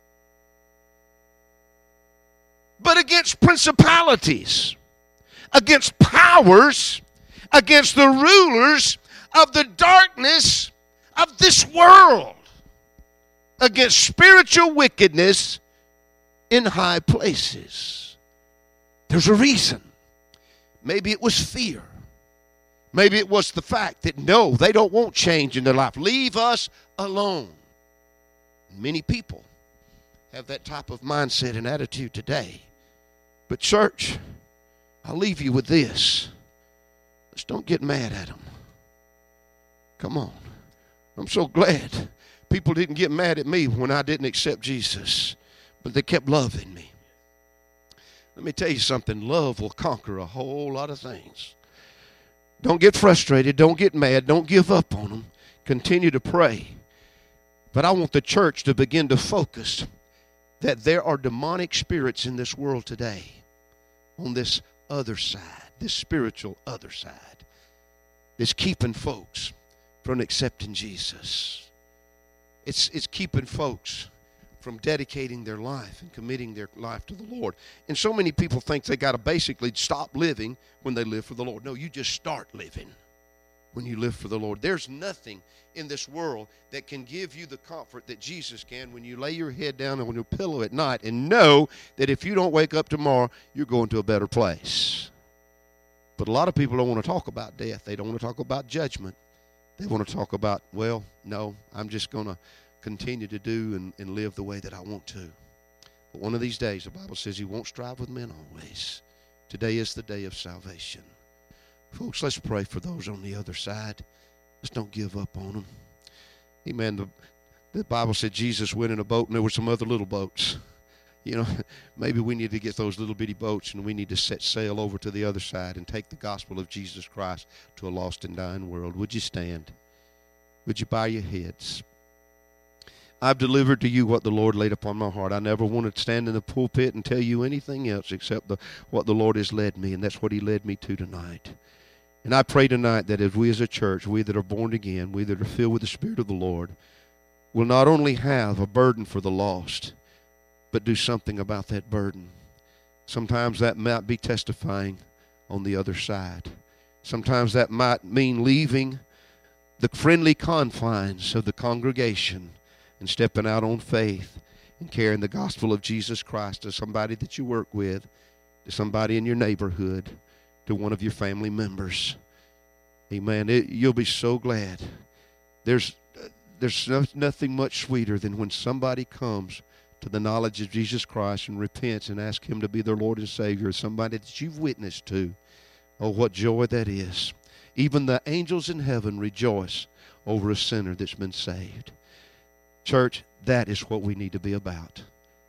Speaker 6: but against principalities, against powers, against the rulers of the darkness of this world, against spiritual wickedness in high places. There's a reason. Maybe it was fear. Maybe it was the fact that, no, they don't want change in their life. Leave us alone. Many people have that type of mindset and attitude today. But church, I'll leave you with this. Let's don't get mad at them. Come on. I'm so glad people didn't get mad at me when I didn't accept Jesus, but they kept loving me. Let me tell you something. Love will conquer a whole lot of things. Don't get frustrated. Don't get mad. Don't give up on them. Continue to pray. But I want the church to begin to focus that there are demonic spirits in this world today on this other side, this spiritual other side, that's keeping folks from accepting Jesus. It's, it's keeping folks from dedicating their life and committing their life to the Lord. And so many people think they got to basically stop living when they live for the Lord. No, you just start living when you live for the Lord. There's nothing in this world that can give you the comfort that Jesus can when you lay your head down on your pillow at night and know that if you don't wake up tomorrow, you're going to a better place. But a lot of people don't want to talk about death. They don't want to talk about judgment. They want to talk about, well, no, I'm just going to continue to do and, and live the way that I want to. But one of these days, the Bible says he won't strive with men always. Today is the day of salvation. Folks, let's pray for those on the other side. Let's don't give up on them. Amen. The, the Bible said Jesus went in a boat and there were some other little boats. You know, maybe we need to get those little bitty boats and we need to set sail over to the other side and take the gospel of Jesus Christ to a lost and dying world. Would you stand? Would you bow your heads? I've delivered to you what the Lord laid upon my heart. I never wanted to stand in the pulpit and tell you anything else except the, what the Lord has led me, and that's what he led me to tonight. And I pray tonight that as we as a church, we that are born again, we that are filled with the Spirit of the Lord, will not only have a burden for the lost, but do something about that burden. Sometimes that might be testifying on the other side. Sometimes that might mean leaving the friendly confines of the congregation and stepping out on faith and carrying the gospel of Jesus Christ to somebody that you work with, to somebody in your neighborhood, to one of your family members. Amen. It, you'll be so glad. There's, there's no, nothing much sweeter than when somebody comes to the knowledge of Jesus Christ and repents and asks him to be their Lord and Savior, somebody that you've witnessed to. Oh, what joy that is. Even the angels in heaven rejoice over a sinner that's been saved. Church, that is what we need to be about.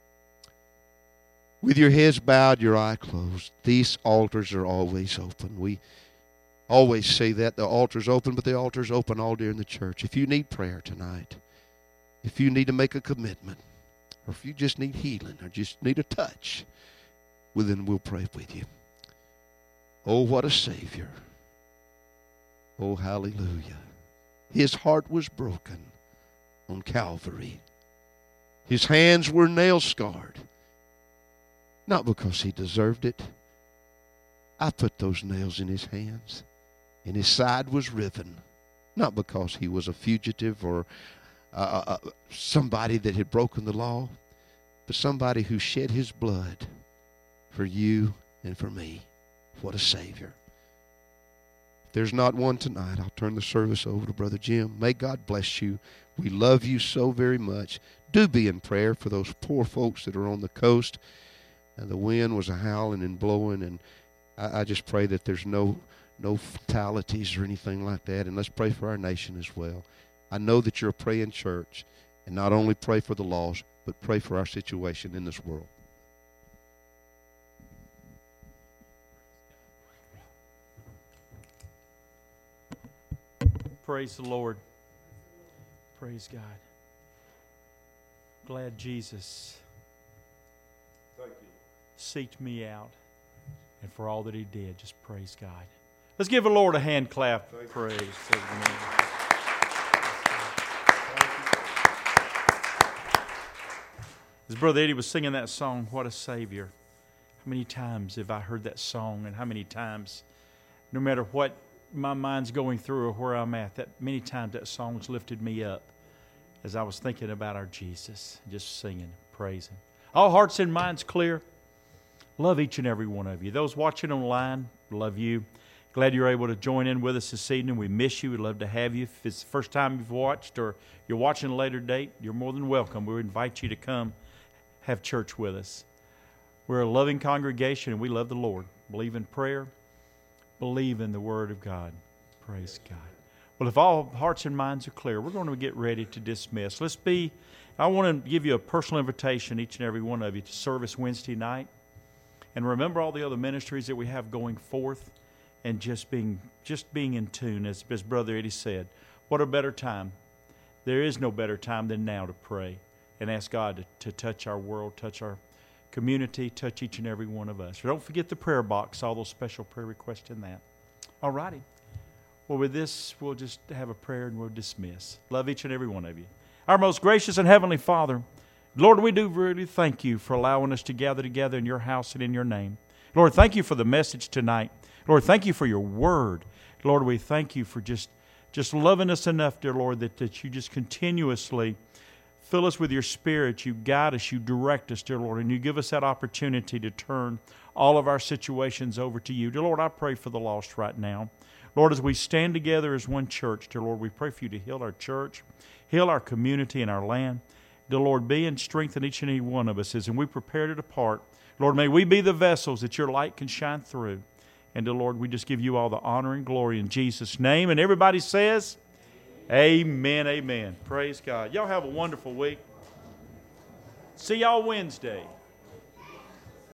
Speaker 6: With your heads bowed, your eye closed, these altars are always open. We always say that, the altar's open, but the altar's open all during the church. If you need prayer tonight, if you need to make a commitment, or if you just need healing, or just need a touch, well, then we'll pray with you. Oh, what a Savior. Oh, hallelujah. His heart was broken on Calvary. His hands were nail-scarred. Not because he deserved it. I put those nails in his hands. And his side was riven. Not because he was a fugitive or uh, uh, somebody that had broken the law, but somebody who shed his blood for you and for me. What a Savior. If there's not one tonight, I'll turn the service over to Brother Jim. May God bless you. We love you so very much. Do be in prayer for those poor folks that are on the coast. And the wind was a howling and blowing, and I, I just pray that there's no no fatalities or anything like that. And let's pray for our nation as well. I know that you're a praying church, and not only pray for the lost, but pray for our situation in this world.
Speaker 1: Praise the Lord. Praise God. Glad Jesus
Speaker 6: Thank you.
Speaker 1: seeked me out, and for all that he did, just praise God. Let's give the Lord a hand clap.
Speaker 6: Thank you.
Speaker 1: Praise to his name. As Brother Eddie was singing that song, What a Savior. How many times have I heard that song, and how many times, no matter what my mind's going through or where I'm at, that many times that song's lifted me up as I was thinking about our Jesus, just singing, praising. All hearts and minds clear. Love each and every one of you. Those watching online, love you. Glad you're able to join in with us this evening. We miss you. We'd love to have you. If it's the first time you've watched or you're watching a later date, you're more than welcome. We invite you to come have church with us. We're a loving congregation, and we love the Lord. Believe in prayer. Believe in the Word of God. Praise God. Well, if all hearts and minds are clear, we're going to get ready to dismiss. Let's be, I want to give you a personal invitation, each and every one of you, to service Wednesday night. And remember all the other ministries that we have going forth, and just being just being in tune, as, as Brother Eddie said. What a better time. There is no better time than now to pray and ask God to, to touch our world, touch our community, touch each and every one of us. Don't forget the prayer box, all those special prayer requests in that. All righty. Well, with this, we'll just have a prayer and we'll dismiss. Love each and every one of you. Our most gracious and heavenly Father, Lord, we do really thank you for allowing us to gather together in your house and in your name. Lord, thank you for the message tonight. Lord, thank you for your word. Lord, we thank you for just, just loving us enough, dear Lord, that, that you just continuously fill us with your Spirit. You guide us, you direct us, dear Lord, and you give us that opportunity to turn all of our situations over to you. Dear Lord, I pray for the lost right now. Lord, as we stand together as one church, dear Lord, we pray for you to heal our church, heal our community and our land. Dear Lord, be and strengthen each and every one of us as we prepare to depart. Lord, may we be the vessels that your light can shine through. And dear Lord, we just give you all the honor and glory in Jesus' name. And everybody says, amen, amen. Praise God. Y'all have a wonderful week. See y'all Wednesday.